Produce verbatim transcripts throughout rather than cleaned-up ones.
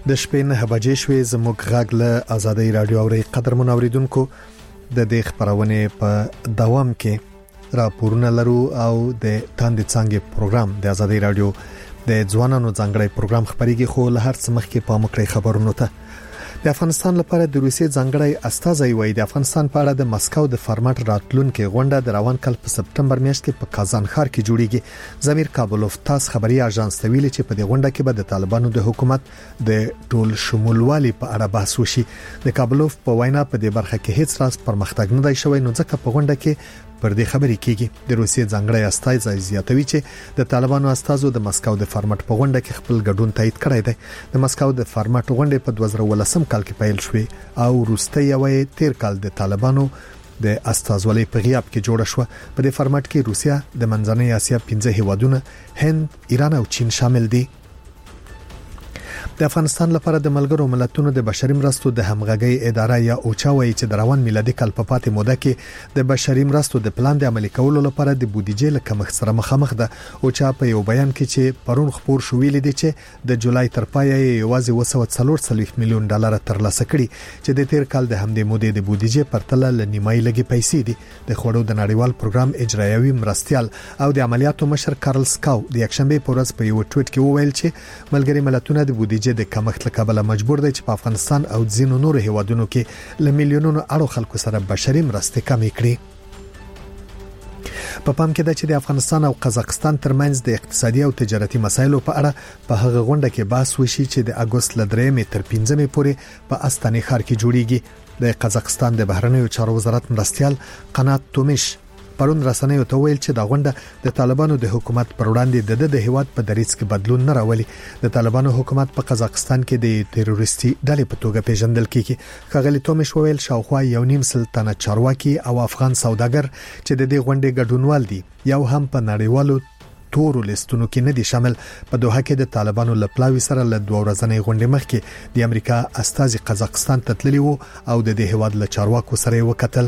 د شپې نه بجې شوې زموږ غږ له آزادۍ رادیو اوري قدر منوریدونکو د دې خبرونه په دوام کې راپورونه لرو او د تاند څنګه پروګرام د آزادۍ رادیو د ځوانانو ځانګړي پروګرام خبريږي خو له هر څه مخکې په مکرې خبرونه ته د افغانستان لپاره د روسیې ځانګړي استازي وایي د افغانستان په اړه د مسکو د فارمټ راتلونکو غونډه د روان کال په سپټمبر میاشت کې په کازان ښار کې جوړیږي زمیر کابلوف تاس خبري اژانس ته ویلي چې په دې غونډه کې به د طالبانو د حکومت د ټول شمولوالي په اړه بحث وشي د کابلوف په وینا په دې برخه کې هیڅ راز پرمختګ نه دی شوی نو ځکه په غونډه کې پر دې خبرې کېږي د روسیې ځانګړي استازي زیاتوي چې د طالبانو استازو د مسکو د فارمټ په غونډه کې خپل ګډون تایید کړی دی د مسکو د فارمټ غونډه په دوه زره ولسم کال کې پیل شوې او وروسته یوې تیر کال د طالبانو د استازولۍ په غیاب کې جوړه شو په دې فارمټ کې روسیا د منځنۍ اسیا پنځه هیوادونه هند ایران او چین شامل دي د افغانستان لپاره د ملګرو ملتونو د بشري مرستو د همغږي اداره یا اوچا وایي چې د روان میلادي کال په پاتې موده کې د بشري مرستو د پلان د عملي کولو لپاره د بودیجې له کمښت سره مخامخ ده اوچا په یو بیان کې چې پرون خبر شو ویل دي چې د جولای تر پایه یوازې وسو څلور میلیون ډالر ترلاسه کړي چې د تیر کال د همدې مودې د بودیجې پرتله لنیمای لګي پیسې دي د خوړو د نړیوال پروګرام اجرایوي مرستيال او د عملیاتو مشر کارل سکاو د یکشنبه په ورځ په یو ټویټ کې وویل چې ملګري ملتونه د بودیجې د کمښت لکه مجبور دي چې په افغانستان او ځینو نورو هیوادونو کې ل میلیونونو اړو خلکو سره بشري مرستې کمې کړي په پام کې ده چې د افغانستان او قزاقستان ترمنځ د اقتصادي او تجارتي مسایلو په اړه په هغه غونډه کې بحث وشي چې د اگست ل درېمې تر پنځمې پورې په استاني ښار کې جوړیږي د قزاقستان د بهرنیو چارو وزارت مرستيال قنات تومش پرون رسنیو ته ویل چې دا غونډه د طالبانو د حکومت پر وړاندې د د هیواد په دریځ کې بدلون نه راولي د طالبانو حکومت په قزاقستان کې د تروریستي ډلې په توګه پیژندل کیږي خغلی تومش ویل شاوخوا یو نیم سلطنت چارواکي او افغان سوداګر چې د دې غونډې ګډونوال دي یو هم په نړیوالو تورو لیستونو کې نه دي شامل په دوحه کې د طالبانو لپلاوي سره له دوه ورځې غونډې مخکې د امریکا استازي قزاقستان ته تللی وو او د دې هیواد له چارواکو سره وکتل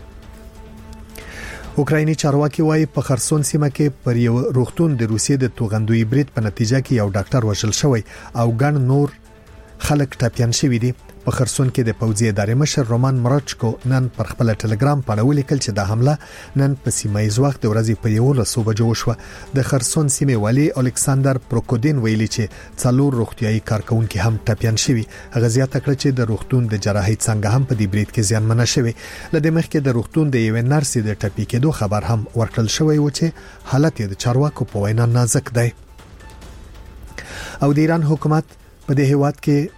اوکرایني چارواکي وايي په خرسون سیمه کې پر یو روغتون د روسیې د توغندوی برید په نتیجه کې یو ډاکټر وژل شوی او ګڼ نور خلک ټاپیان شوی دي په خرسون کې د پوځي ادارې مشر رومان مرچکو نن پر خپل ټلګرام باندې ولیکل چې دا حمله نن په سیمایي وخت د ورځې په یو لسو بجو شو د خرسون سیمه والی الکساندر پروکودین ویلي چې څلور روغتيایي کارکونکو هم ټاپیان شوی هغه زیاته کړ چې د روغتون د جراحي څنګه هم په دې برید کې زیانمنه شوی لدې مخکې د روغتون د یو نرس د ټاپی کېدو خبر هم ورکړل شوی و چې حالت د چارواکو په وینا نازک دی او د ایران حکومت په دې هیواد کې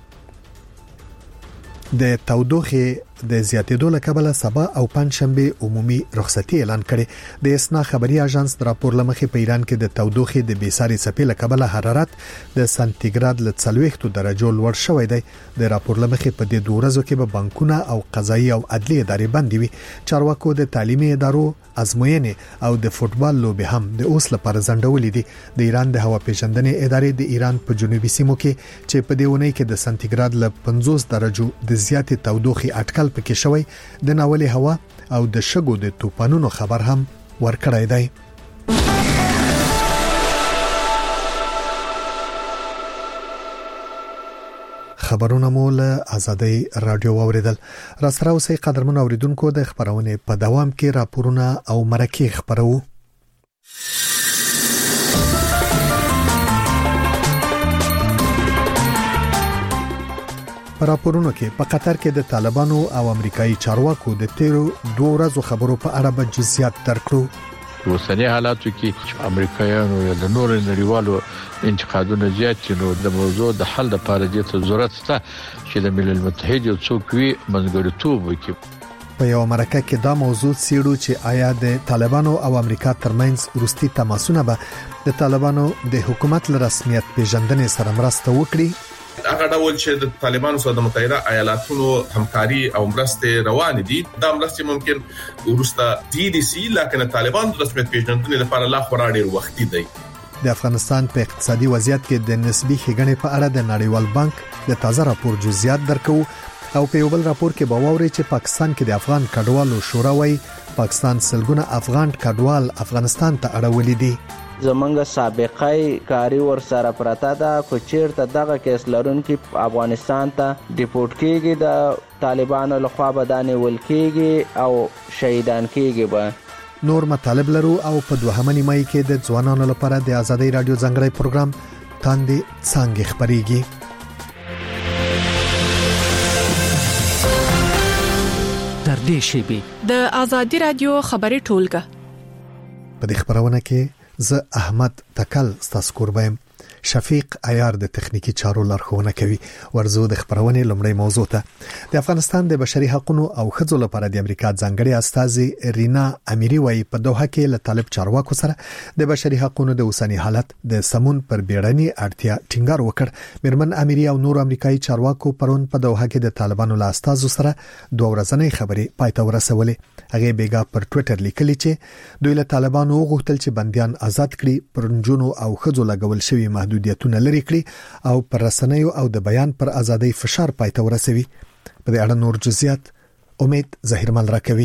د تودوخه د زیاتېدو له کبله سبا او پنځشنبه عمومي رخصتي اعلان کړي د اسنا خبري اژانس د راپور لمخې په ایران کې د تودوخه د بیساري څپې له کبله حرارت د سانتیګراد له څلوېښت درجو لوړ شوی دی د راپور لمخې په دې دوه ورځو کې به بانکونه او قضایي او عدلي ادارې بندي وي چارواکو د تعلیمي ادارو ازموینې او د فوتبال لوبې هم د اوس لپاره ځنډولې دي د ایران د هوا پیژندنې ادارې د ایران په جنوبي سیمو کې چې په دې ونې کې د سانتیګراد له پنځوس درجو د زیاتې تودوخه اټکل پکې شوی د ناولي هوا او د شګو د توپانونو خبر هم ورکړی دی خبرونه مول آزادۍ رادیو اوریدل را سره اوسې قدرمن اوریدونکو د خبرونه په دوام کې راپورونه او مرکه خبرو راپورونه کې په قطر کې د طالبانو او امریکایي چارواکو د تیرو دوه ورځو خبرو په اړه به جزئیات درکړو اوسنی حالاتو کې امریکایانو یا د نورو نړیوالو انتقادونه زیات نو د موضوع د حل لپاره د ضرورت شته چې د ملل متحد یو څوک وي منځګړیتوب وکړي په یو مرکه کې دا موضوع سیړو چې آیا د طالبانو او امریکا ترمنځ وروستي تماسونه به د طالبانو د حکومت له رسمیت پیژندنې سره مرسته وکړي هغه ډول چې د طالبانو سره د متحده ایالاتونو همکاري او مرسته روان دي دا مرسته ممکن ورسته دي دي سي لکه طالبان د رسمیت پیژندنې لپاره لا خورا ډیر وخت دی د افغانستان په اقتصادي وضعیت کې د نسبی ښېګڼې په اړه د نړیوال بانک د تازه راپور جزئیات درکو او په یو بل راپور کې باوري چې پاکستان کې د افغان کډوالو شورا وايي پاکستان سلګونه افغان کډوال افغانستان ته اړولې دي زمونږ سابقه کاری ور سره پرته ده. کو چیرته دغه کیس لرونکي افغانستان ته ډیپورټ کیږي د طالبانو لخوا به دا نیول کیږي او شهیدان کیږي. به نور مطالب لرو او په دوهمه نیمایي کې د ځوانانو لپاره د آزادۍ رادیو ځانګړی پروګرام تاندې څانګې خبريږي. تر دې شی د آزادۍ رادیو خبري ټولګه په دې خبرونه کې زه احمد تکل ستاسو قربایم. شفیق عیار د تخنیکی چارو لارښوونه کوي. ورزو د خبرونه لومړی موضوع ته د افغانستان د بشري حقوقو او ښځو لپاره د امریکا ځانګړي استاذ رینا امیری وايي په دوحه کې له طالب چارواکو سره د بشري حقوقو د اوسنی حالت د سمون پر بیړني اړتیا ټینګار وکړ. مرمن امیری او نور امریکایي چارواکو پرون په دوحه کې د طالبانو له استاذ سره دوه ورځنۍ خبرې پاتې ورسولې. هغه بیګا پر ټوئیټر لیکلی چې دوی له طالبانو غوښتل چې بنديان آزاد کړي، پرنجونو او ښځو لګول شوی محدودیتونه لري کړي او پر رسنیو او د بیان پر ازادۍ فشار پاتې ورسوي. په دې اړه نور جزئیات امید ظاهرمل راکوي.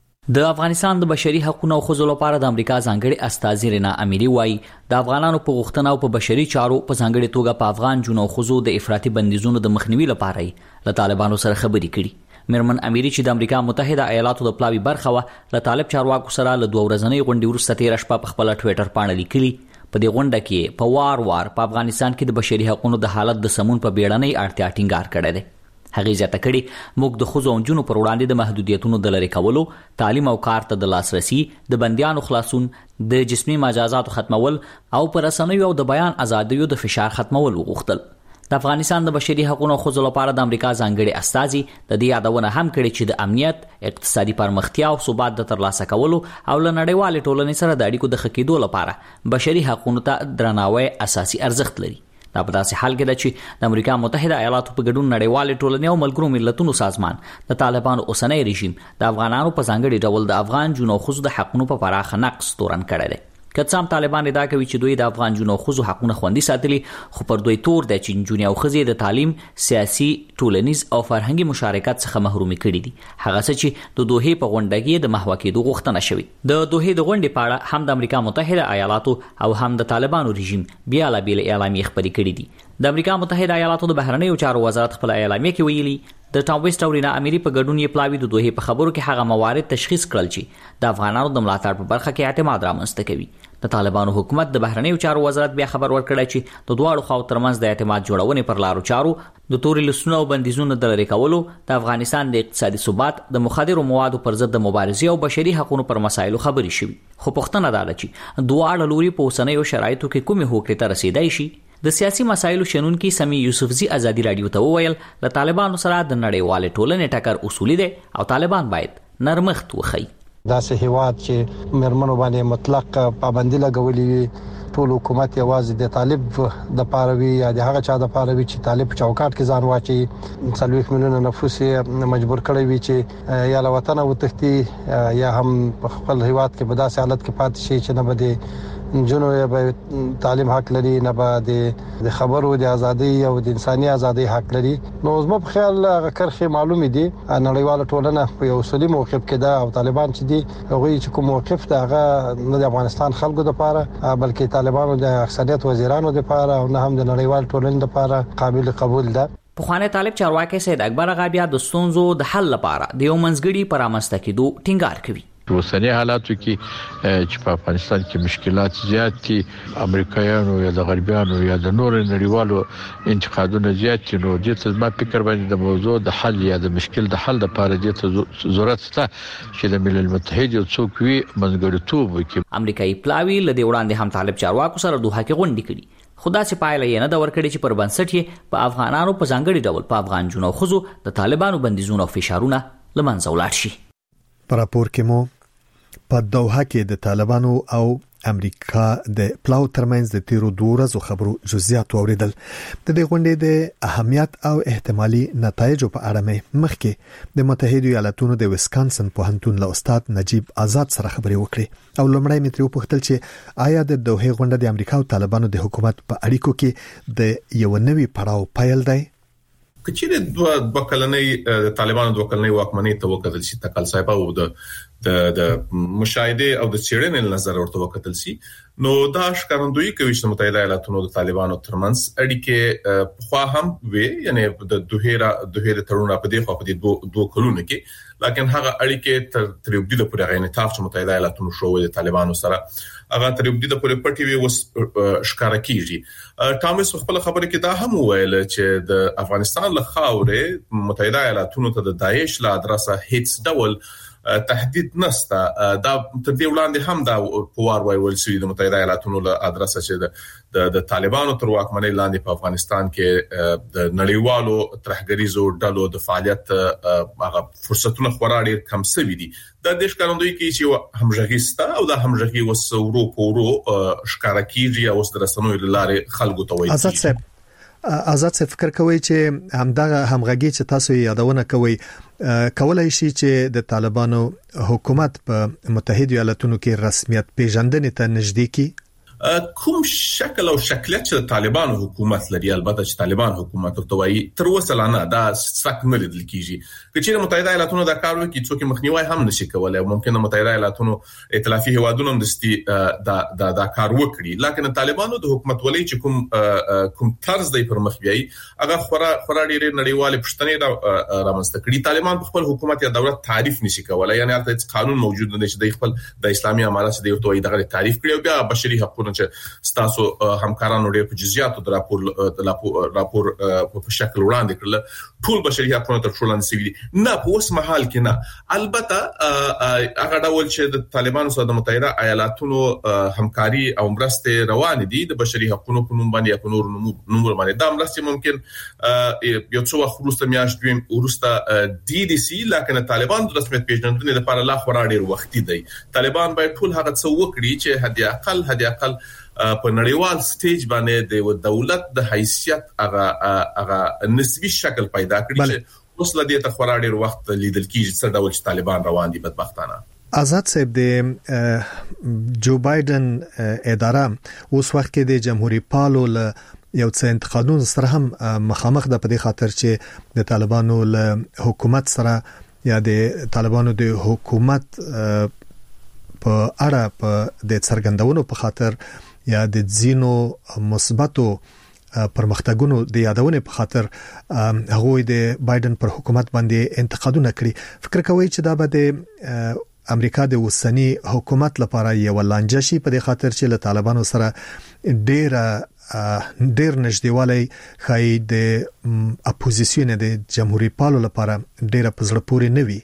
د افغانستان د بشري حقوقو او ښځو لپاره د امریکا ځانګړي استاذ رینا امیری وايي د افغانانو په غوښتنه او په بشري چارو په ځانګړي توګه په افغان جنو ښځو د افراطي بندیزونو د مخنیوي لپاره له طالبانو سره خبرې کړي. مرمن امیری چې د امریکا متحده ایالاتو د پلاوی برخه و له طالب چارواکو سره له دوه ورځنۍ غونډې وروسته تیر شپه په خپل ټوئیټر باندې لیکلي په دې غونډه کې په وار وار په افغانستان کې د بشري حقوقو د حالت د سمون په بیړنۍ اړتیا ټینګار کړی دی. هغه زیاته کړي موږ د ښځو او جنو پر وړاندې د محدودیتونو د لری کولو، تعلیم او کار ته د لاسرسي، د بنديانو خلاصون، د جسمي مجازاتو ختمول او پر رسنیو او د بیان ازادیو د فشار ختمول وغوښتل. د افغانستان د بشري حقوقو او ښځو لپاره د امریکا ځانګړي استازي د دې یادونه هم کړې چې د امنیت، اقتصادي پرمختیا او ثبات د ترلاسه کولو او له نړیوال ټولنې سره د اړیکو د ښه کېدو لپاره بشري حقوقو ته درناوی اساسي ارزښت لري. دا په داسې حال کې ده چې د امریکا متحده ایالاتو په ګډون نړیوال ټولنې او ملګرو ملتونو سازمان د طالبانو اوسنی رژیم د افغانانو په ځانګړي ډول د افغان جنو ښځو د حقوقو په پراخه نقص تورن کړی دی. که څام طالبان ادعا کوي چې دوی د افغان جنو ښځو حقوقونه خوندي ساتلي، خو پر دوی تور دی چې جنونې او ښځې د تعلیم، سیاسي، ټولنیز او فرهنګي مشارکت څخه محرومي کړي دي. هغه څه چې د دوحې په غونډه کې د محو کېدو غوښتنه شوې. د دوحې د غونډې په اړه هم د امریکا متحده ایالاتو او هم د طالبانو رژیم بیا لا بیل اعلامیې خپرې کړې دي. د امریکا متحده ایالاتو د بهرنیو چارو وزارت خپل اعلامیه کې ویلي د ټام ویسټ او رینا امیری په ګډون یې پلاوی د دوحې په خبرو کې هغه موارد تشخیص کړل چې د افغانانو د ملاتړ په برخه کې اعتماد رامنځته کوي. د طالبانو حکومت د بهرنیو چارو وزارت بیا خبر ورکړی چې د دواړو خواو ترمنځ د اعتماد جوړونې پر لارو چارو، د تورې لسونو او بندیزونو د لرې کولو، د افغانستان د اقتصادي ثبات، د مخدرو موادو پر ضد د مبارزې او بشري حقوقو پر مسایلو خبرې شوې. خو پوښتنه دا ده چې دواړه لوري په اوسنیو شرایطو کې کومې هوکړې ته رسیدای شي. د سیاسي مسایلو شنونکي سمي یوسفزي ازادي رادیو ته وویل له طالبانو سره د نړیوال ټولنې ټکر اصولي دی او طالبان باید نرمښت وخی. داسې هیواد چې مرمنو باندې مطلق پابندي لګولې وي، ټول حکومت یوازې د طالب د پاروي یا د هغه چا د پاروي چې طالب چوکاټ کې ځان واچي، څلويخ میلیونه نفوس مجبور کړی وي چې یا له وطن وتښتي یا هم په خپل هیواد کې په داسې حالت کې پاتې شي چې نه بده جنو به تعلیم حق لري، نه به د خبرو د ازادي او د انساني ازادي حق لري. نو زما په خیال هغه کرخه معلومه دي نړیواله ټولنه په یو اصولي موقف کې ده او طالبان چې دي هغه چې کوم موقف ده هغه نه د افغانستان خلکو لپاره بلکې طالبانو د اکثریت وزیرانو لپاره او نه هم د نړیوال ټولنې لپاره قابل قبول ده. په خوانه طالب چارواکي سید اکبر غابیا د ستونزو د حل لپاره د یو منځګړي پرامسته کېدو ټینګار کوي. په اوسنی حالاتو کې چې په افغانستان کې مشکلات زیات دي، امریکایانو یا د غربیانو یا د نور نړیوالو انتقادونه زیات دي، نو د ته ما فکر باندې د موضوع د حل یا د مشکل د حل لپاره د ته ضرورت شته چې د ملل متحد یو څوک وي منځګړیتوب وکړي. امریکایي پلاوی له دې وړاندې هم طالب چارواکو سره دوحه کې غونډې کړي، خدا چې پایله یې نه دا ورکړي چې پر بنسټ یې په افغانانو په ځانګړي ډول په افغان جنو ښځو د طالبانو بندیزونه او فشارونه لمنځه ولاړ شي. په راپور کې مو په دوحه کې د طالبانو او امریکا د پلاو ترمنځ د تیرو دوه ورځو خبرو جزئیات اوریدل. د دې غونډې د اهمیت او احتمالي نتایجو په اړه مې مخکې د متحده ایالاتونو د ویسکانسن پوهنتون له استاد نجیب آزاد سره خبرې وکړې او لومړی مې ترې وپوښتل چې آیا د دوحې غونډه د امریکا او طالبانو د حکومت په اړیکو کې د یو نوي پړاو پیل دی؟ کچېره دوه دوه کلنۍ طالبانو دوه کلنۍ واکمنۍ ته وکړل شي تکل صاحب او د د د مشاهده او د چیرنې نظر ورته وکتل سي نو دا ښکارندوی کوي چې متحده ایالاتونو د طالبانو ترمنځ اړیکې خو هم وي یعنی د دوهره دوهره تړون په دې خو په دې دوه دوه کلونو کې لکه هغه اړیکې تر تر یو د پورې غینې تاف چې متحده ایالاتونو شو د طالبانو سره هغه تر یو د پورې پټي وي وس ښکارا کیږي ټامس خپل خبره کې دا هم ویل چې د افغانستان له خاورې متحده ایالاتونو ته د داعش له ادرسه هیڅ ډول تهدید نسته دا تر دې وړاندې هم دا پوار ویل شوی د متحده ایالاتونو له ادرسه چې د د طالبانو تر واکمنۍ لاندې په افغانستان کې د نړیوالو ترهګریزو ډلو د فعالیت هغه فرصتونه خورا ډیر کم شوي دي د دې ښکارندوی کې چې همغږي ستا او د همغږي وسورو پورو ښکارا کیږي او د رسنوي لارې خلکو ته وایي آزاد صاحب آزاد څه فکر کوي چې همدغه همغږي چې تاسو یادونه کوي کولای شي چې د طالبانو حکومت په متحده ایالاتونو کې رسمیت پیژندنې ته نږدې کی کوم شکل او شکلیت چې طالبانو حکومت لري البته چې طالبان حکومت او توای تر وسه لا نه دا څک نه لیدل کیږي چې متحده ایالاتونو دا کار وکړي څوک مخنیوي هم نشي کولای ممکن متحده ایالاتونو ائتلافي هوادونو هم دستي دا دا دا کار وکړي لکه طالبانو د حکومت ولې چې کوم کوم طرز دی پر مخ بیاي هغه خورا خورا ډیر نړیوال پښتنې رامنځته کړي طالبان په خپل حکومت یا دولت تعریف نشي کولای یعنی هلته قانون موجود نه چې د خپل د اسلامي امارات د یو توي دغه تعریف کړي او بیا بشري حقوقو چې ستاسو همکارانو ډېر په جزئیاتو د راپور د راپور په شکل وړاندې کړل ټول بشري حقوقو تر ټولو نسوي نه په اوس مهال کې نه البته هغه ډول چې د طالبانو سره د متحده ایالاتونو همکاري او مرسته روان دي د بشري حقوقو په نوم باندې په نور نوم باندې دا مرسته ممکن یو څو وخت وروسته میاشت دویم وروسته دي دي سي لکه طالبان د رسمیت پیژندنې لپاره لا خورا ډېر وخت دی طالبان باید ټول هغه څه وکړي چې هدي اقل هدي اقل په نړیوال سټیج باندې د دولت د حیثیت هغه هغه نسبی شکل پیدا کړي چې اوس لدی ته خورا ډیر وخت لیدل کیږي چې ډول چې طالبان روان دي بدبختانه آزاد صاحب د جو بایدن اداره اوس وخت کې د جمهوریت پالو له یو څه انتقادونو سره هم مخامخ ده په دې خاطر چې د طالبانو له حکومت سره یا د طالبانو د حکومت په اړه په د څرګندونو په خاطر یا د زینو مثبتو پرمختګونو د یادونې په خاطر هغه د بایدن پر حکومت باندې انتقادونه کړي فکر کوي چې دا به د امریکا د اوسنی حکومت لپاره یو لانجه شي په دې خاطر چې له طالبانو سره ډېر ډېر نږدېوالی خای د اپوزیسیون د جمهوریت پالو لپاره ډېر پزړه پورې نه وي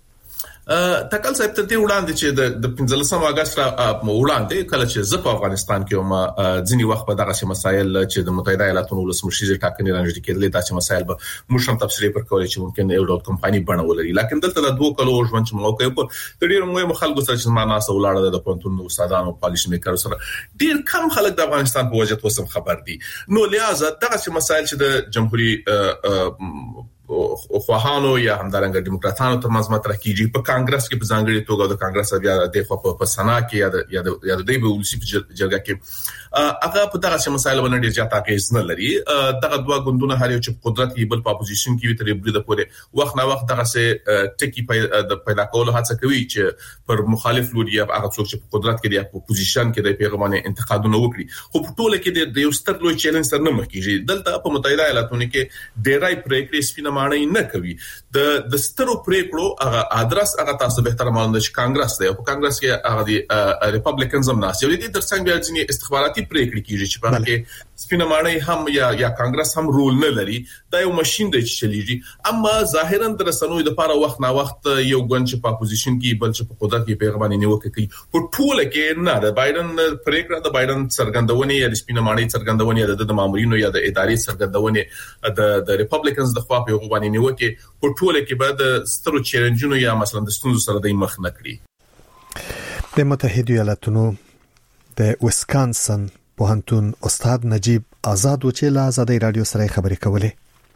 تکل صاحب ته دی وړاندې چې د پنځلسم اگست را وړاندې کله چې زه په افغانستان کې ما ځینی وخت په دغه مسایل چې د متحده ایالاتونو ولسمشر ټاکنې رانجدي کېدلې دا چې مسایل به موږ هم تفسیر پر کولای چې ممکن یو ډول کمپایني بڼه ولري لکه دلته د دوه کلو ژوند چې موقع په ډېر مهم خلکو سره چې ما ناس ولاړه د پونتون استادانو پالیسي میکر سره ډېر کم خلک د افغانستان په وجه توسم خبر دي نو لہذا دغه مسایل چې د جمهوریت خواهانو یا همدارنګه دیموکراتانو ترمنځ مطرح کیږي په کانګرس کې په ځانګړي توګه د کانګرس بیا د خو په سنا کې یا د یا د یا د دیبه ولسی په جرګه کې هغه په دغه مسایل باندې ډیر زیات اغیز نه لري دغه دوه غوندونه هر یو چې قدرت کې بل په اپوزیشن کې تر بل د پورې وخت نه وخت دغه سه ټکی د پیدا کولو هڅه کوي چې پر مخالف لوري یا هغه څوک چې په قدرت کې دی په اپوزیشن کې د پیغامونو انتقادونه وکړي خو په ټوله کې د یو ستر لوی چیلنج سره نه مخ کیږي دلته په متحده ایالاتونو کې ډیرای پریکړې سپینه معنی نه کوي د د سترو پریکړو هغه ادرس هغه تاسو به تر معلومه چې کانګرس دی په کانګرس کې هغه دی ریپبلیکنز هم ناس یو دي ترڅنګ بیا ځینې استخباراتي پریکړې کیږي چې په کې سپینه معنی هم یا یا کانګرس هم رول نه لري دا یو ماشين دی چې چلیږي اما ظاهرا د رسنوي د لپاره وخت نه وخت یو ګوند چې په اپوزیشن کې بل چې په قدرت کې پیغامونه نیوکه کوي په ټوله کې نه د بایدن پریکړه د بایدن څرګندونې یا د سپینه معنی څرګندونې د مامورینو یا د ادارې څرګندونې د د ریپبلیکنز د خوا په غوښتنې نیوکه په ټوله کې بعد سترو چیلنجونو یا مثلا د ستونزو سره د مخ نه کړی د متحده ایالاتونو د ویسکانسن پوهنتون استاد نجیب آزاد و چې له آزادۍ رادیو سره خبرې کولې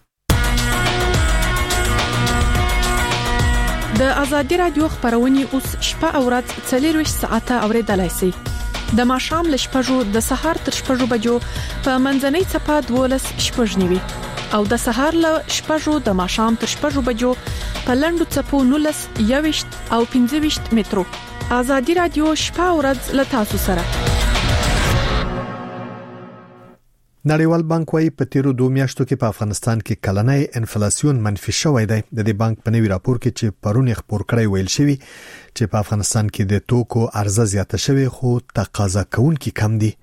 د آزادۍ رادیو خبرونه اوس شپه او ورځ څلور ساعته اوریدلای شئ د ماښام ل شپږو د سهار تر شپږو بجو په منځنۍ چپه دولس شپږ نیوي او د سهار ل شپږو د ماښام تر شپږو بجو په لنډو چپو نولس یويشت او پنځه ویشت مترو. ازادي رادیو شپه او ورځ له تاسو سره. نړیوال بانک وايي په تیرو دوه میاشتو کې په افغانستان کې کلنۍ انفلیسیون منفي شوې ده. د دې بانک په نوي راپور کې چې پرون خبر کړی ویل شوی چې په افغانستان کې د توکو عرضه زیاته شوې خو تقاضا کوونکي کم دي.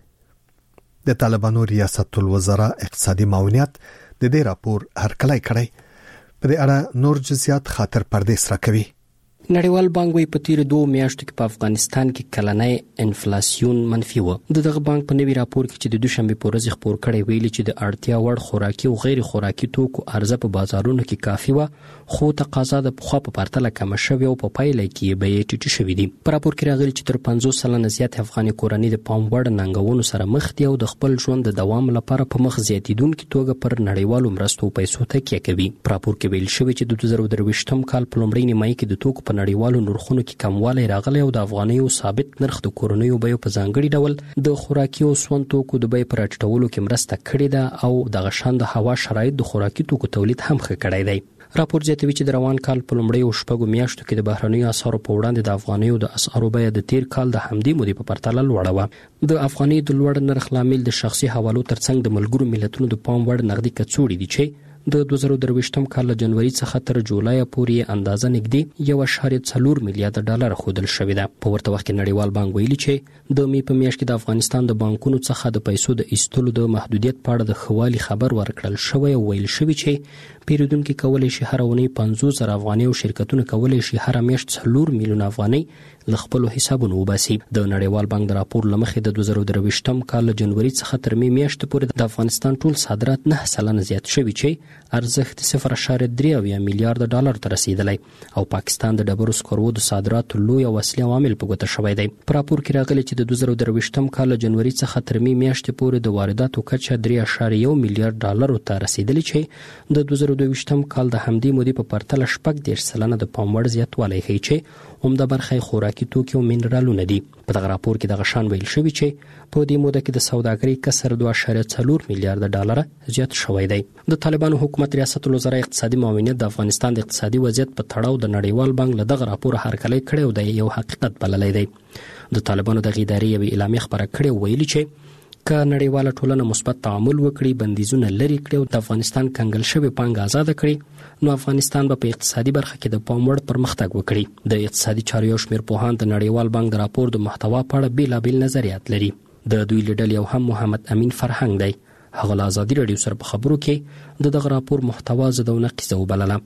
د طالبانو ریاست الوزرا اقتصادي معاونیت د دې راپور هرکلی کړی. په دې اړه نور جزئیات خاطر پردیس راکوي. نړیوال بانک وايي په تیر دوه میاشتو کې په افغانستان کې کلنۍ انفلیسیون منفي و. د دغه بانک په نوي راپور کې چې د دوشنبه په ورځ خبر کړی ویلي چې د اړتیا وړ خوراکي او غیر خوراکي توکو عرضه په بازارونو کې کافي و خو تقاضا د پخوا په پرتله کم شوې او په پایله کې به یې ټیټه شوې دي. په راپور کې راغلي چې تر پنځوس سلنه زیات افغاني کورنۍ د پام وړ ننګونو سره مخ دي او د خپل ژوند د دوام لپاره په مخ زیاتیدونکو توګه پر نړیوالو مرستو پیسو تکیه کوي. په راپور کې ویل شوی چې د دوه زره درویشتم کال په لومړۍ نیمایي کې د توکو په نړیوالو نرخونو کې کموالی راغلی او د افغانیو ثابت نرخ د کورنیو بیو په ځانګړي ډول د خوراکي او سون توکو د بیې پر راټیټولو کې مرسته کړې ده او د غشان د هوا شرایط د خوراکي توکو تولید هم ښه کړی دی. راپور زیاتوي چې د روان کال په لومړۍ او شپږو میاشتو کې د بهرنیو اسعارو په وړاندې د افغانیو د اسعارو بیه د تیر کال د همدې مودې په پرتله لوړه وه. د افغاني د لوړ نرخ لامل د شخصي حوالو ترڅنګ د ملګرو ملتونو د پام وړ نقدي کڅوړې دي چې د دوه زره درویشتم کال له جنوري څخه تر جولای پورې اندازه نږدې یو اشاریه څلور میلیارډ ډالر خودل شوې ده. په ورته وخت کې نړیوال بانک ویلي چې د می په میاشت کې د افغانستان د بانکونو څخه د پیسو د ایستلو د محدودیت په اړه د خوالي خبر ورکړل شوی او ویل شوی چې پیرودونکو کولای شي هر اونۍ پنځوس زره افغاني او شرکتونه کولای شي هر میاشت څلور میلیون افغاني له خپل حسابونو وباسي. د نړیوال بانک د راپور لمخې د دوه زره درویشتم کال له جنوري څخه تر می میاشت پورې د افغانستان ټول صادرات نه سلنه زیات شوي چې ارزښت صفر اشاریه درې میلیارډ ډالر ته رسیدلی او پاکستان د ډبرو سکرو د صادراتو لوی او اصلي عوامل په ګوته شوی دی. په راپور کې راغلي چې د دوه زره درویشتم کال له جنوري څخه تر می میاشت پورې د وارداتو کچه درې اشاریه میلیارډ ډالر ته رسیدلی چې د دوه زره دویشتم کال د همدې مودې په پرتله شپږ دېرش سلنه د پام وړ زیاتوالی ښیي چې عمده برخه خوراکي توکي او منرالونه دي. په دغه راپور کې د غشان ویل شوی چې په دې موده کې د سوداګرۍ کسر دوه اشاریه څلور میلیارډ ډالر زیات شوی دی. د طالبانو حکومت ریاست الوزرا اقتصادي معاونیت د افغانستان د اقتصادي وضعیت په تړاو د نړیوال بانک له دغه راپور هرکلی کړی او د یو حقیقت بللی دی. د طالبانو د ادارې یوې اعلامیه خبره کړې ویلي چې که نړیواله ټولنه مثبت تعامل وکړي بندیزونه لري کړي او د افغانستان کنګل شوی پانګه آزاد کړي نو افغانستان به په اقتصادي برخه کې د پام وړ پرمختګ وکړي. د اقتصادي چارو یو شمېر پوهان د نړیوال بانک د راپور د محتوا په اړه بیلابیل نظریات لري. د دوی لیډر یو هم محمد امین فرهنګ دی. هغه له ازادي رادیو سره په خبرو کې د دغه راپور محتوا زده او نقیضه وبلله.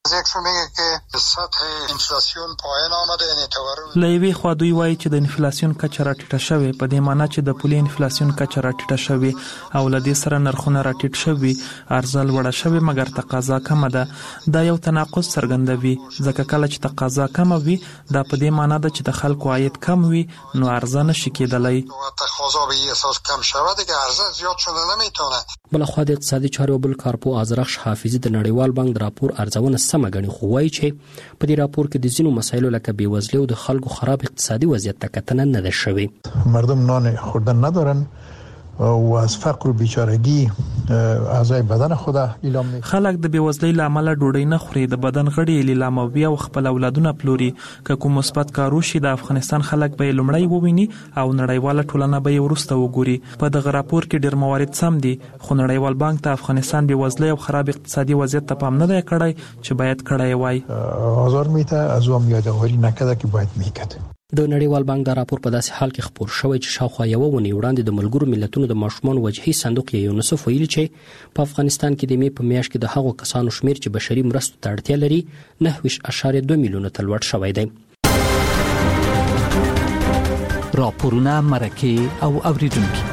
لوی خو دوی وایي چې د انفلیسیون کچه راټیټه شوې په دې معنی چې د پولي انفلیسیون کچه راټیټه شوې او لدې سره نرخونه راټیټ شوي ارزل وړه شوي مګر تقاضا کم ده. دا یو تناقض څرګندوي ځکه کله چې تقاضا کم وي دا په دې معنی ده چې د خلکو عاید کم وي نو ارزه نشي کېدلی. بلخوا د اقتصادي چارو بل کارپو ازرخش حافظي د نړیوال بانک د راپور ارزونه سمه ګڼي خو وایي چې په دې راپور کې د ځینو مسایلو لکه بیوزلي او د خلکو خراب اقتصادي وضعیت ته کتنه نه ده شوې. مردم نان خوردن ندارن و از فقر و بیچارگی اعضای بدن خود اعلام میکنه. خلک د بیوزلۍ له امله ډوډۍ نه خوري د بدن غړي لیلاموي او خپل اولادونه پلوري. که کوم مثبت کار وشي د افغانستان خلک به لومړی وویني او نړیواله ټولنه به ورسته وګوري. په دغه راپور کې ډېر موارد سم دي خو نړیوال بانک ته افغانستان بیوزلۍ او خراب اقتصادي وضعیت ته پام نه دی کړی چې باید کړی وای. آزار میته از هم یادآوری نکرده که باید میکرد. د نړیوال بانک د راپور په داسې حال کې خبر شوی چې شاوخوا یوه ونې وړاندې د ملګرو ملتونو د ماشومان وجهي صندوق یونیسف ویلي چې په افغانستان کې د می په میاشت کې د هغو کسانو شمیر چې بشري مرستو ته اړتیا لري نهه ویشت اشاریه دوه میلیونه ته لوړ شوی دی. راپورونه مرکه او اوریدونکي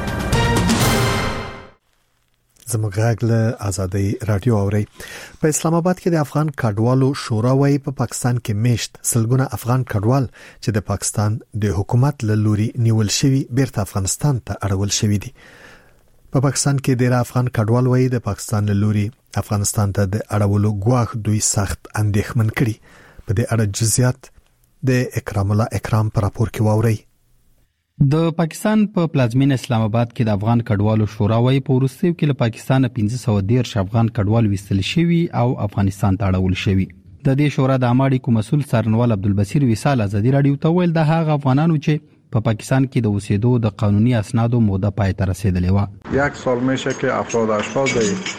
زموږ غږ له ازادي رادیو اوري. په اسلام آباد کې د افغان کډوالو شورا وايي په پاکستان کې میشت سلګونه افغان کډوال چې د پاکستان د حکومت له لوري نیول شوی بیرته افغانستان ته اړول شوی دي. په پاکستان کې ډېر افغان کډوال وايي د پاکستان له لوري افغانستان ته د اړولو ګواښ دوی سخت اندېښمن کړي. په دې اړه جزئیات د اکرام الله اکرام پر راپور کې واوري. د پاکستان په پلازمینه اسلام آباد کې د افغان کډوالو شورا وايي په وروستیو کې له پاکستان پنځه سوه دیرش افغان کډوال وستل شوي او افغانستان ته اړول شوي. د دې شورا د اماړي کو مسول څارنوال عبدالبصیر وصال ازادي رادیو ته ویل د هغه افغانانو چې په پا پاکستان کې د اوسېدو د قانوني اسنادو موده پای ته رسیدلې و. یک سال میشه که افراد اشخاص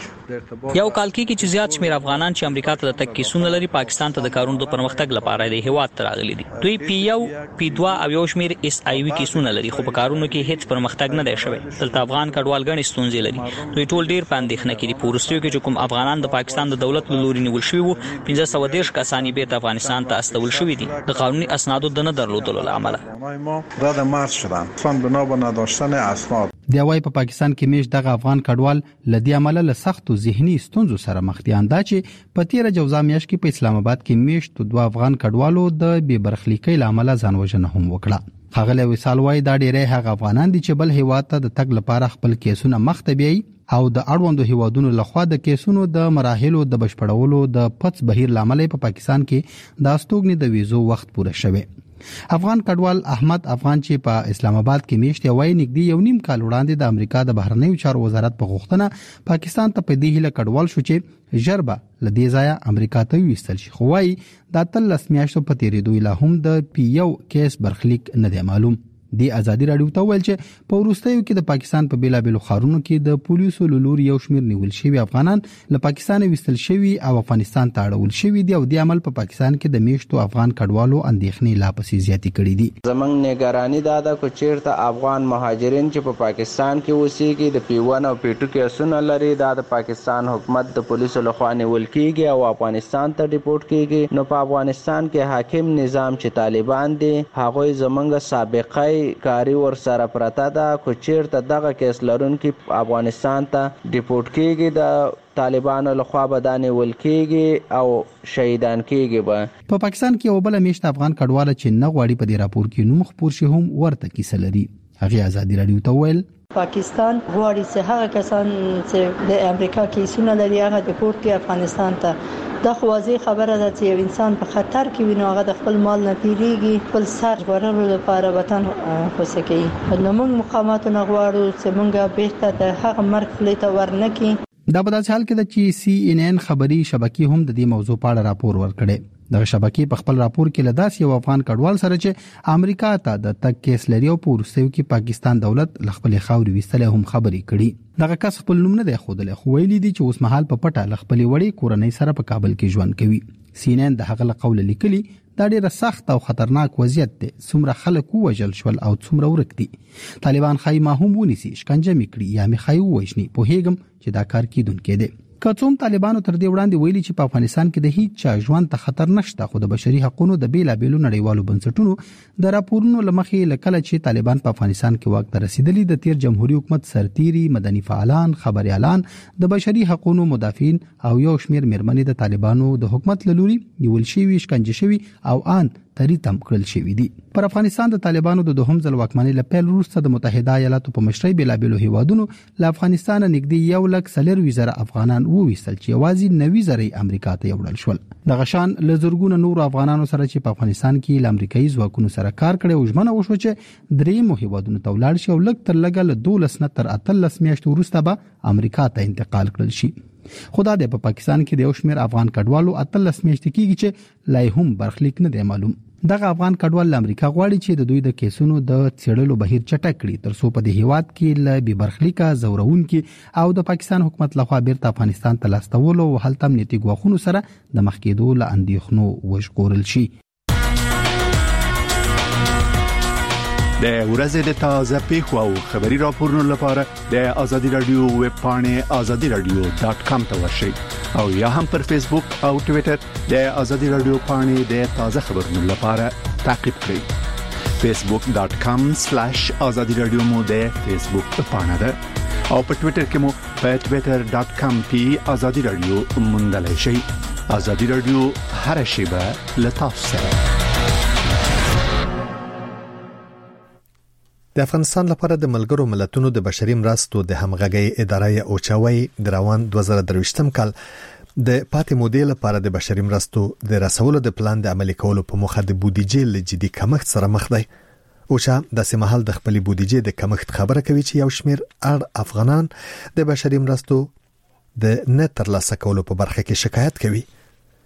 یو کال کې چې زیات شمیر افغانان چې امریکا ته د تګ کیسونه لري پاکستان ته د کارونو د پرمختګ لپاره د هیواد ته راغلي دي. دوی پی یو پی دوه او یو شمیر اس آی وی کیسونه لري خو په کارونو کې هیڅ پرمختګ نه دی شوی. دلته افغان کډوال غني ستونزې لري. دوی ټول ډیر پاندې خنه کړي. پورستیو کې چې کوم افغانان د پاکستان د دولت له لوري نیول شوی وو پنځه سوه دېرش کسانی بیرته افغانستان ته استول شوی دي د قانوني اسنادو د نه درلودلو له امله. داد مرز شدن فن بنا به نداشتن اسناد. دی وايي په پاکستان کې میش دغه افغان کډوال لدی عمله له سختو ذهني ستونزو سره مخ دي. اندا چې په تیر جوزا میاش کې په اسلام آباد کې میش تو دوه افغان کډوالو د بې برخلیکۍ له عمله ځان وژنه هم وکړه. هغه وصال وايي دا ډېری هغه افغانان دي چې بل هیواد ته د تګ لپاره خپل کیسونه مخ ته بیاي او د اړوندو هیوادونو لخوا د کیسونو د مراحلو د بشپړولو د پڅ بهیر لامل په پاکستان کې د استوګنې د ویزو وخت پوره شوه. افغان کډوال احمد افغان چې په اسلام آباد کې میشته وای نګدي یو نیم کال وړاندې د امریکا د بهرنیو چارو وزارت په غوښتنه پاکستان ته په دې هله کډوال شو چې جربه لدې ځای امریکا ته وستل شي. خو وای د تلس میاشتو په تیریدو له هم د پی یو کیس برخلیک نه دی معلوم. دی ازادي رادیو ته ویل چې په وروستیو کې د پاکستان په بیلابېلو ښارونو کې د پولیسو لور یو شمیر نیول شوی افغانان له پاکستان وستل شوی او افغانستان ته اړول شوی دی او د عمل په پا پاکستان کې د میشتو افغان کډوالو اندېښنې لا پسې زیاتې کړې دي. زمنګ نگرانی دا ده چې چیرته افغان مهاجرین چې په پا پاکستان کې اوسېږي د پی ون او پی ټو کیسونه لري دا د پاکستان حکومت د پولیسو لخوا نیول کیږي او افغانستان ته ریپورت کیږي. نو په افغانستان کې حاکم نظام چې طالبان دي هغه زمنګ سابقه کاری ور سره پرتا ده چې چیرته دغه کیس لرونکي افغانستان ته ډیپورت کیږي د طالبانو لخوا بدانې ول کیږي او شهیدان کیږي. به په پاکستان کې یو بل میشت افغان کډوال چې نه غواړي په دې راپور کې نوم خبر شي هم ورته کیسه لري. هغه ازادي رادیو ته ویل پاکستان غواړي چې هغه کسان چې د امریکا کیسونه لري هغه ډیپورت کړي افغانستان ته. دا خو واضح خبره ده چې یو انسان په خطر کې وي نو هغه د خپل مال نه پیریږي خپل سر ورولو لپاره وطن خوسه کوي. نو موږ مقامات نه غواړو چې موږ به ته هغه مرګ فلیته ورنکي. دا په داسې حال کې ده چې سی ان ان خبري شبکې هم د دې موضوع په اړه راپور ورکړي. دغه شبکې په خپل راپور کې لداس یو افغان کډوال سره چې امریکا ته د تک کیس لري او په ورستیو کې پاکستان دولت خپل خاوري وستل هم خبري کړي. دغه کس خپل نوم نه دی خوده خو ویلي دي چې اوس مهال په پټه خپل وړي کورنۍ سره په کابل کې ژوند کوي. سینن د هغه قول لیکلي دا ډیره سخت او خطرناک وضعیت دی. څومره خلک وژل شول او څومره ورک دي. طالبان خای ما هم ونیسي شکنجه میکړي یا می خای وښني په هیګم چې دا کار کیدونکې دی. کڅوم طالبانو تر دې وړاندې ویلي چې په افغانستان کې د هیڅ چا ژوند ته خطر نشته خو د بشري حقوقو د بیلابېلو نړیوالو بنسټونو د راپورونو لمخې لکه چې طالبان په افغانستان کې واک ته رسیدلي د تیر جمهوریت حکومت سرتيري مدني فعالان خبريالان د بشري حقوقو مدافعین او یو شمیر مېرمنې د طالبانو د حکومت لوري نیول شوی شکنجه شوی او ان تری تم کړل شوی دي. پر افغانستان د طالبانو د دوهم ځل واکمنۍ لپاره وروسته د متحده ایالاتو په مشرۍ بیلابېلو هیوادونو له افغانستان نږدې یو لک سلر وزره افغانان وویستل چې یوازې نوي زره امریکا ته یوړل شول. د غشان له زورګونو نور افغانانو سره چې په افغانستان کې ل امریکایي ځواکونو سره کار کړي او ژمنه وشو چې درې مو هیوادونو ته ولاړ شي او لک تر لګه له دولس نه تر اتلس میاشتو وروسته به امریکا ته انتقال کړل شي. خدا دې په پاکستان کې د یو شمیر افغان کډوالو اتلس میاشتې کېږي چې لای هم برخلیک نه دی معلوم. دغه افغان کډوال له امریکا غواړي چې د دوی د کیسونو د څېړلو بهیر چټک کړي تر څو په دې هیواد کې له بې برخلیکه زورونکي او د پاکستان حکومت لخوا بیرته افغانستان ته لاستولو او هلته امنیتي ګواښونو سره د مخ کېدو له اندېښنو وژغورل شي. د ورځې د تازه پیښو او خبري راپورونو لپاره د آزادي رادیو ویب پاڼه آزادي رادیو ډاټ کام ته ورشئ او یا هم پر فیسبوک او ټوئیټر د آزادي رادیو پاڼه د تازه خبرونو لپاره تعقیب کړئ. فیسبوک ډاټ کام سلیش آزادي رادیو مو د فیسبوک پاڼه ده او په ټوئیټر کې مو په ټوئیټر ډاټ کام پی آزادي رادیو موندلای شئ. آزادي رادیو هر شیبه له تاسو سره. د افغانستان لپاره د ملګرو ملتونو د بشري مرستو د همغږي ادارې اوچوي د روان دوه زره درویشتم کال د پاتې مودې لپاره د بشري مرستو د رسولو د پلان د عملي کولو په موخه د بودیجې له جدي کمښت سره مخ دی. اوچا د سیمهال د خپل بودیجې د کمښت خبره کوي چې یو شمیر اړ افغانان د بشري مرستو د نه ترلاسه کولو په برخه کې شکایت کوي.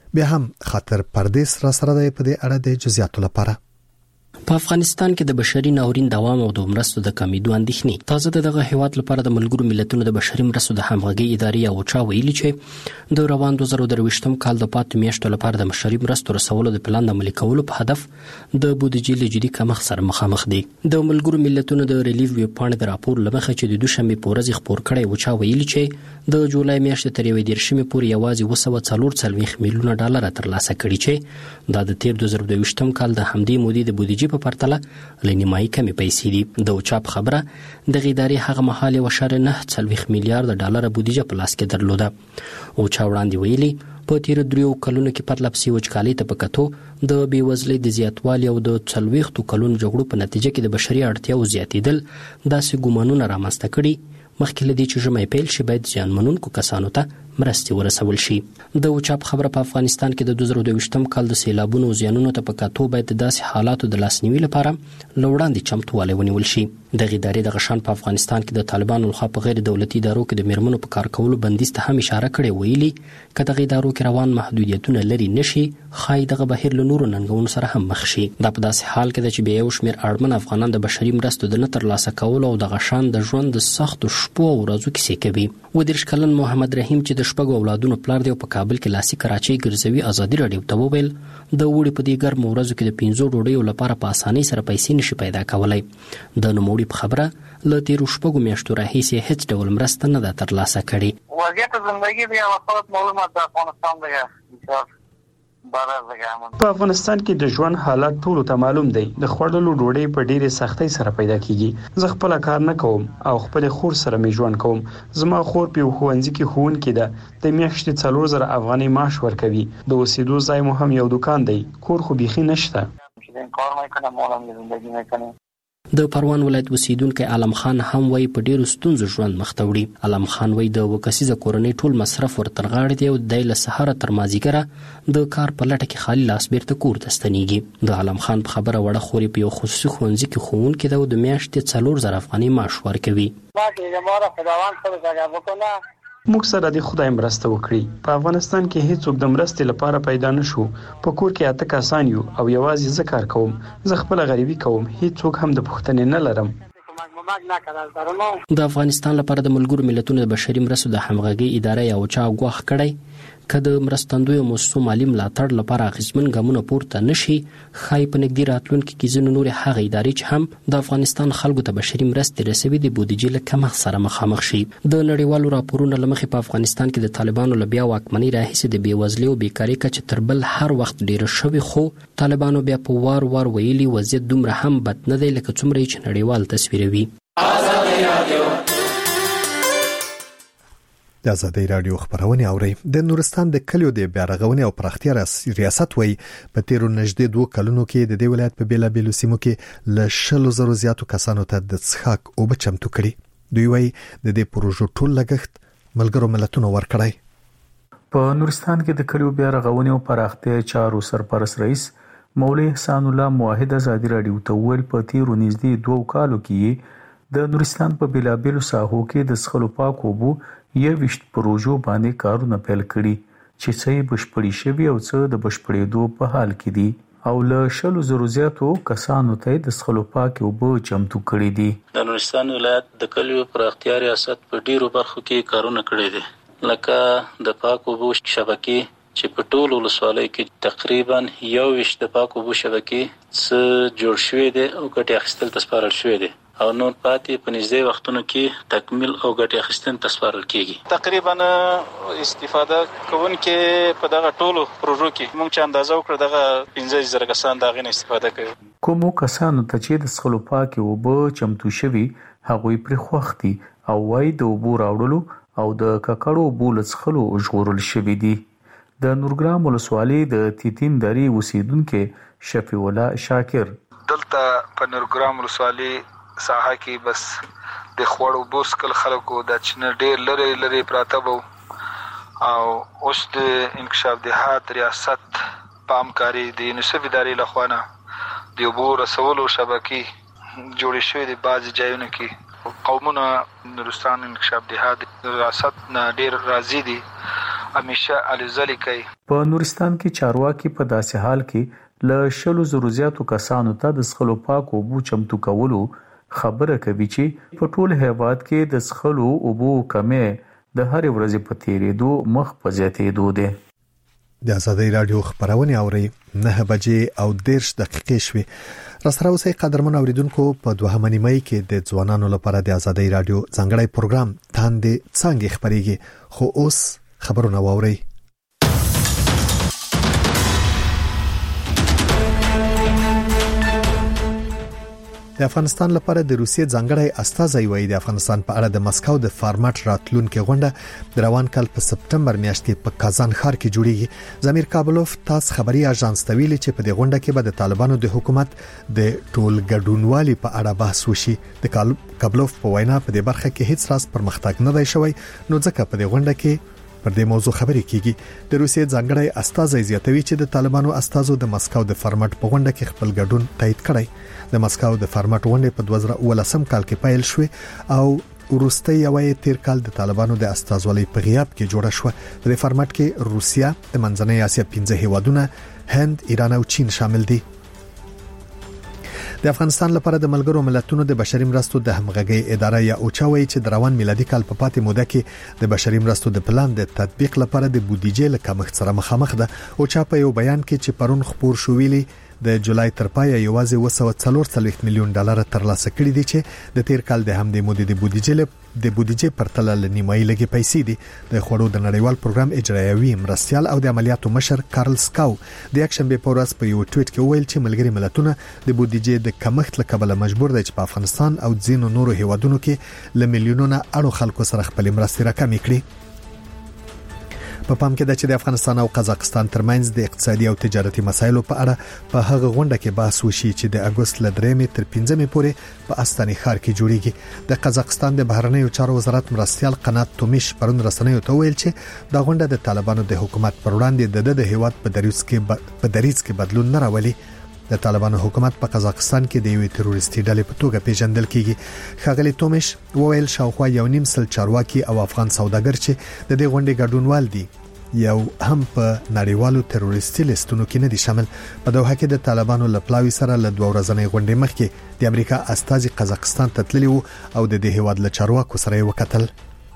بیا هم خاطر پردیس را سره د په دې اړه د جزئیاتو لپاره. په افغانستان کې د بشري ناورین دوام او د مرستو د کمیدو اندېښنې. تازه دغه هیواد لپاره د ملګرو ملتونو د بشري مرستو د همغږي ادارې او چا ویلي چې د روان دوه زره درویشتم کال د پاتې میاشتو لپاره د بشري مرستو رسولو د پلان د عملي کولو په هدف د بودیجې له جدي کمښت سره مخامخ دي. د ملګرو ملتونو د ریلیف ویب پاڼې د راپور لمخه چې د دوشنبه په ورځ خبر کړی و چا ویلي چې د جولای میاشتې تر یوې دیرشمې پورې یوازې اوه سوه څلور څلوېښت میلیونه ډالر ترلاسه کړي چې دا د تیر دوه زره درویشتم کال د همدې مودې د بودیجې په پرتله لنیمایي کمی پیسې دي. د اوچاپ خبره د ادارې هغه مهال یو اشاریه نه څلوېښت میلیارډ ډالر بودیجه په لاس کې درلوده. اوچا وړاندې ویلي په تیر دریو کلونو کې پرله پسې وچکالۍ ته په کتو د بېوزلۍ د زیاتوالي او د څلوېښتو کلونو جګړو په نتیجه کې د بشري اړتیاو زیاتېدل داسې ګومانونه رامنځته کړي مخکې له دې چې ژمی پیل شي باید زیانمنونکو کسانو ته مرستې ورسول شي. د اوچاپ خبره په افغانستان کې د دوه زره درویشتم کال د سیلابونو او زیانونو ته په کتو باید د داسې حالاتو د لاسنیوي لپاره له وړاندې چمتووالی ونیول شي. دغه ادارې د غشان په افغانستان کې د طالبانو لخوا په غیر دولتي ادارو کې د میرمنو په کار کولو بندیز ته هم اشاره کړې ویلي که دغه ادارو کې روان محدودیتونه لري نشي خای دغه بهیر له نورو ننګونو سره هم مخ شي. دا په داسې حال کې ده چې بیا یو شمېر اړمن افغانان د بشري مرستو د نه ترلاسه کولو او د غشان د ژوند د سختو شپو او ورځو کیسې کوي. و دېرش کلن محمد رحیم چې د شپږو اولادونو پلار دی په کابل کې لاسي کراچۍ ګرځوي ازادي راډیو ته وویل د وړي په دې ګرمو ورځو کې د پنځو ډوډیو لپاره په اسانۍ سره پیسې نشي پیدا کولای. د نوموړي په خبره له تیرو شپږو میاشتو راهیسې هیڅ ډول مرسته نه ده ترلاسه کړې. وضعیت زندگی بیا وفات معلومات د افغانستان دی. په افغانستان کې د ژوند حالات ټولو ته معلوم دی. د خوړلو ډوډۍ په ډېرې سختۍ سره پیدا کیږي. زه خپل کار نه کوم او خپل خور سره می ژوند کوم. زما خور په ښوونځي کې ښوونکې ده. د میاشتې څلور زره افغانۍ معاش ورکوي. د اوسېدو ځای مو هم یو دکان دی. کور خو بیخي نشته. د پروان ولایت اوسیدونکو علم خان هم وای په ډیرو ستونزو ژوند مخ ته وړي. علم خان وای د وکسیزه کورنۍ ټول مصرف ورتر غاړې دی او د له سحر تر مازیګره د کار په لټه کې خالي لاس بیرته کور ته ستنیږي. د علم خان په خبره وړه خوري په یو خصوصي ښوونځي کې ښوونکې ده او د میاشتې څلور زره افغانۍ معاش ورکوي. موږ سره د خدای مرسته وکړي. په افغانستان کې هیڅوک د مرستې لپاره پیدا نشو. په کور کې اته کسان یو او یوازې زه کار کوم. زه خپل غریبي کوم. هیڅوک هم د پوښتنې نه لرم. د افغانستان لپاره د ملګرو ملتونو د بشري مرستو د همغږي ادارې او چا غوښ کړی که د مرستندوی موسسو مالی ملاتړ لپاره اخیستمن ګامونه پورته نشي خای په نګدي راتلونکو کې ځینې نور هغه ادارې چې هم د افغانستان خلکو ته بشري مرستې رسوي د بودیجې له کمښت سره مخامخ شي. د نړیوالو راپورونو لمخې په افغانستان کې د طالبانو له بیا واکمنۍ راهیسې د بېوزلۍ او بیکارۍ کچه تر بل هر وخت ډیره شوې خو طالبانو بیا په وار وار ویلي وضعیت دومره هم بد نه دی لکه څومره چې نړیوال تصویروي. د ازادي رادیو خبرونه اوري. د نورستان د کلیو د بیارغونې او پراختیا ریاست وای په تیرو نږدې دوه کلونو کې د دې ولایت په بیلا بیلو سیمو کې ل شلو زرو زیاتو کسانو ته د څښاک او بچمتو کړي. دوی وای د دې پروژو ټول لګښت ملګرو ملتونو ورکړای. په نورستان کې د کلیو بیارغونې او پراختیا چارو سرپرست رئیس مولوی احسان الله موحد ازادي رادیو ته ویل په تیرو نږدې دوه کالو کې د نورستان په بیلا بیلو ساحو کې د څښلو پاکو اوبو یویشت پروژو باندې کارونه پیل کړي چې څه بشپړي شوي او څه د بشپړېدو په حال کې دي او له شلو زرو زیاتو کسانو ته د څښلو پاکې اوبه چمتو کړي دي. د نورستان ولایت د کلیو پراختیا ریاست په ډیرو برخو کې کارونه کړي دي لکه د پاکو اوبو شبکې چې په ټولو ولسوالیو کې تقریبا یویشت د پاکو اوبو شبکې څه جوړ شوي دي او ګټې اخیستل ته سپارل شوي دي او نور پاتې په نږدې وختونو کې تکمیل او ګټې اخیستنې ته سپارل کېږي. تقریبا استفاده کوونکې په دغه ټولو پروژو کې موږ چې اندازه وکړو دغه پنځه زره کسان د هغې نه استفاده کوي. کومو کسانو ته چې د څښلو پاکې اوبه چمتو شوي هغوی پرې خوښ دي او وایي د اوبو راوړلو او د ککړو اوبو له څښلو ژغورل شوي دي. د نورګرام ولسوالۍ د تیتین درې اوسیدونکي شفیع الله شاکر دلته په نورګرام ولسوالۍ ساحه کې بس د خوړو بوسکل خلکو د چنه ډېر لري لري پراته وو او اوس د انکشاف دهات ریاست په همکاري د یونیسف ادارې لخوا نه د اوبو رسولو شبکې جوړې شوې دي. بعضې ځایونو کې قومونه نورستان انکشاف دهات ریاست نه ډېر راضي دي همیشه الوزلي کوي. په نورستان کې چارواکي په داسې حال کې له شلو زرو زیاتو کسانو ته د څښلو پاکو اوبو چمتو کولو خبره کوي چې په ټول هیواد کې د څښلو اوبو کمې د هر ورځې په تیریدو مخ په زیاتېدو دی. د آزادۍ رادیو خبرونه اوري نه بجې او دیرش دقیقې شوي. راسره اوسئ قدرمن اوریدونکو. په دوهمه نیمه کې د ځوانانو لپاره د آزادۍ رادیو ځانګړی پروګرام تاندې څنګه خبريږي، خو اوس خبرونه واوري. د افغانستان لپاره د روسیې ځانګړی استازی وایي د افغانستان په اړه د مسکو د فارمټ راتلونکو غونډه د روان کال په سپټمبر میاشت کې په کازان ښار کې جوړیږي. زمیر کابلوف تاس خبري اژانس ته ویلي چې په دې غونډه کې به د طالبانو د حکومت د ټول ګډونوالي په اړه بحث وشي. د کابلوف په وینا په دې برخه کې هیڅ راز پرمختګ نه دی شوی، نو ځکه په دې غونډه کې پر دې موضوع خبرې کیږي. د روسیې ځانګړی استازی زیاتوي چې د طالبانو استازو د مسکو د فارمټ په غونډه کې خپل ګډون تایید کړی. د مسکو د فارمټ غونډه په دوه زره اوولسم کال کې پیل شوه او وروسته یوې تیر کال د طالبانو د استازولۍ په غیاب کې جوړه شوه. په دې فارمټ کې روسیا، د منځنۍ اسیا پنځه هیوادونه، هند، ایران او چین شامل دي. د افغانستان لپاره د ملګرو ملتونو د بشري مرستو د همغږي اداره یا اوچا وایي چې د روان میلادي کال په پاتې موده کې د بشري مرستو د پلان د تطبیق لپاره د بودیجې له کمښت سره مخامخ ده. اوچا په یو بیان کې چې پرون خبر شو ویلي د جولای تر پایه یوازې وسو څلور څلوېښت میلیون ډالر ترلاسه کړي دي چې د تیر کال د همدې مودې د بودیجې د بودیجې پرتله لنیمایي لګي پیسې دي. د خوړو د نړیوال پروګرام اجرایوي مرستيال او د عملیاتو مشر کارل سکاو د یک شنبه په ورځ په یو ټویټ کې ویل چې ملګری ملتونه د بودیجې د کمښت له کبله مجبور دي چې په افغانستان او ځینو نورو هیوادونو کې ل میلیونونو اړو خلکو سره خپل مرستې راکمې کړي. په پام کې ده چې د افغانستان او قزاقستان ترمنځ د اقتصادي او تجارتي مسایلو په اړه په هغه غونډه کې بحث وشي چې د اگست ل درېمې تر پنځمې پورې په استاني ښار کې جوړیږي. د قزاقستان د بهرنیو چارو وزارت مرستيال قنات تومیش پرون رسنیو ته ویل چې دا غونډه د طالبانو د حکومت پر وړاندې د د هیواد په دریځ کې په دریځ کې بدلون نه راولي. د طالبانو حکومت په قزاقستان کې د یوې تروریستي ډلې په توګه پیژندل کیږي. ښاغلي تومیش وویل شاوخوا یو نیم سل چارواکي او افغان سوداګر چې د دې غونډې ګډونوال دي یو هم په نړیوالو تروریستي لیستونو کې نه دي شامل. په دوحه کې د طالبانو لپلاوي سره له دوه ورځې غونډې مخکې د امریکا استازي قزاقستان ته تللی وو او د دې هیواد له چارواکو سره وکتل.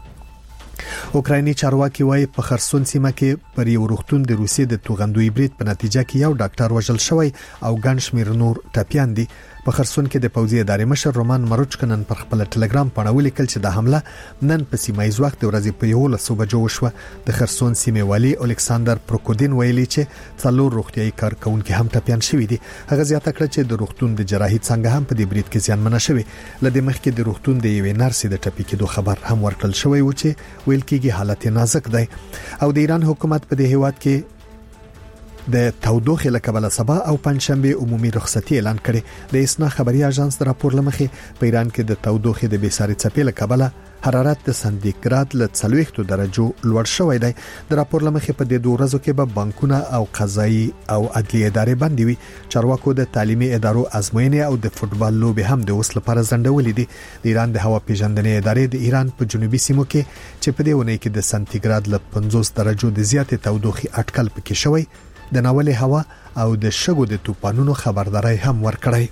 اوکرایني چارواکي وايي په خرسون سیمه کې پر یو روغتون د روسیې د توغندوی برید په نتیجه کې یو ډاکټر وژل شوی او ګڼ شمېر نور ټپیان دي. په خرسون کې د پوځي ادارې مشر رومان مروچکنن پر خپل ټلګرام باندې ولیکل چې د حمله نن په سیمایي وخت د ورځې په یو لسو بجو وشوه. د خرسون سیمې والی الکساندر پروکودین ویلي چې څلور روغتيایي کارکونکو هم ټپیان شوي دي. هغه زیاته کړه چې د روغتون د جراحي څنګه هم په دې برید کې زیانمنه شوی. لدې مخکې د روغتون د یوې نرسې د ټپي کېدو خبر هم ورکړل شوی و چې ویل کېږي حالت نازک دی. او د ایران حکومت په دې هیواد کې د تودوخه لکبله سبا او پنځشنبه عمومي رخصتي اعلان کړي. د اسنا خبري اژانس د راپور لمخې په ایران کې د تودوخه د بیساري څپې لکبله حرارت د سانتیګراد ل څلوېښت درجو لوړ شوی دی. د راپور لمخې په دې دوه ورځو کې به بانکونه او قضایي او عدلي ادارې بندي وي. چارواکو د تعلیمي ادارو ازموینې او د فوتبال لوبې هم د اوس لپاره ځنډولې دي. د ایران د هوا پیژندنې ادارې د ایران په جنوبي سیمو کې چې په دې ونه کې د سانتیګراد ل پنځوس درجو د زیاتې تودوخه اټکل پکې شوی د ناولې هوا او د شګو د توپانونو خبرداري هم ورکړی.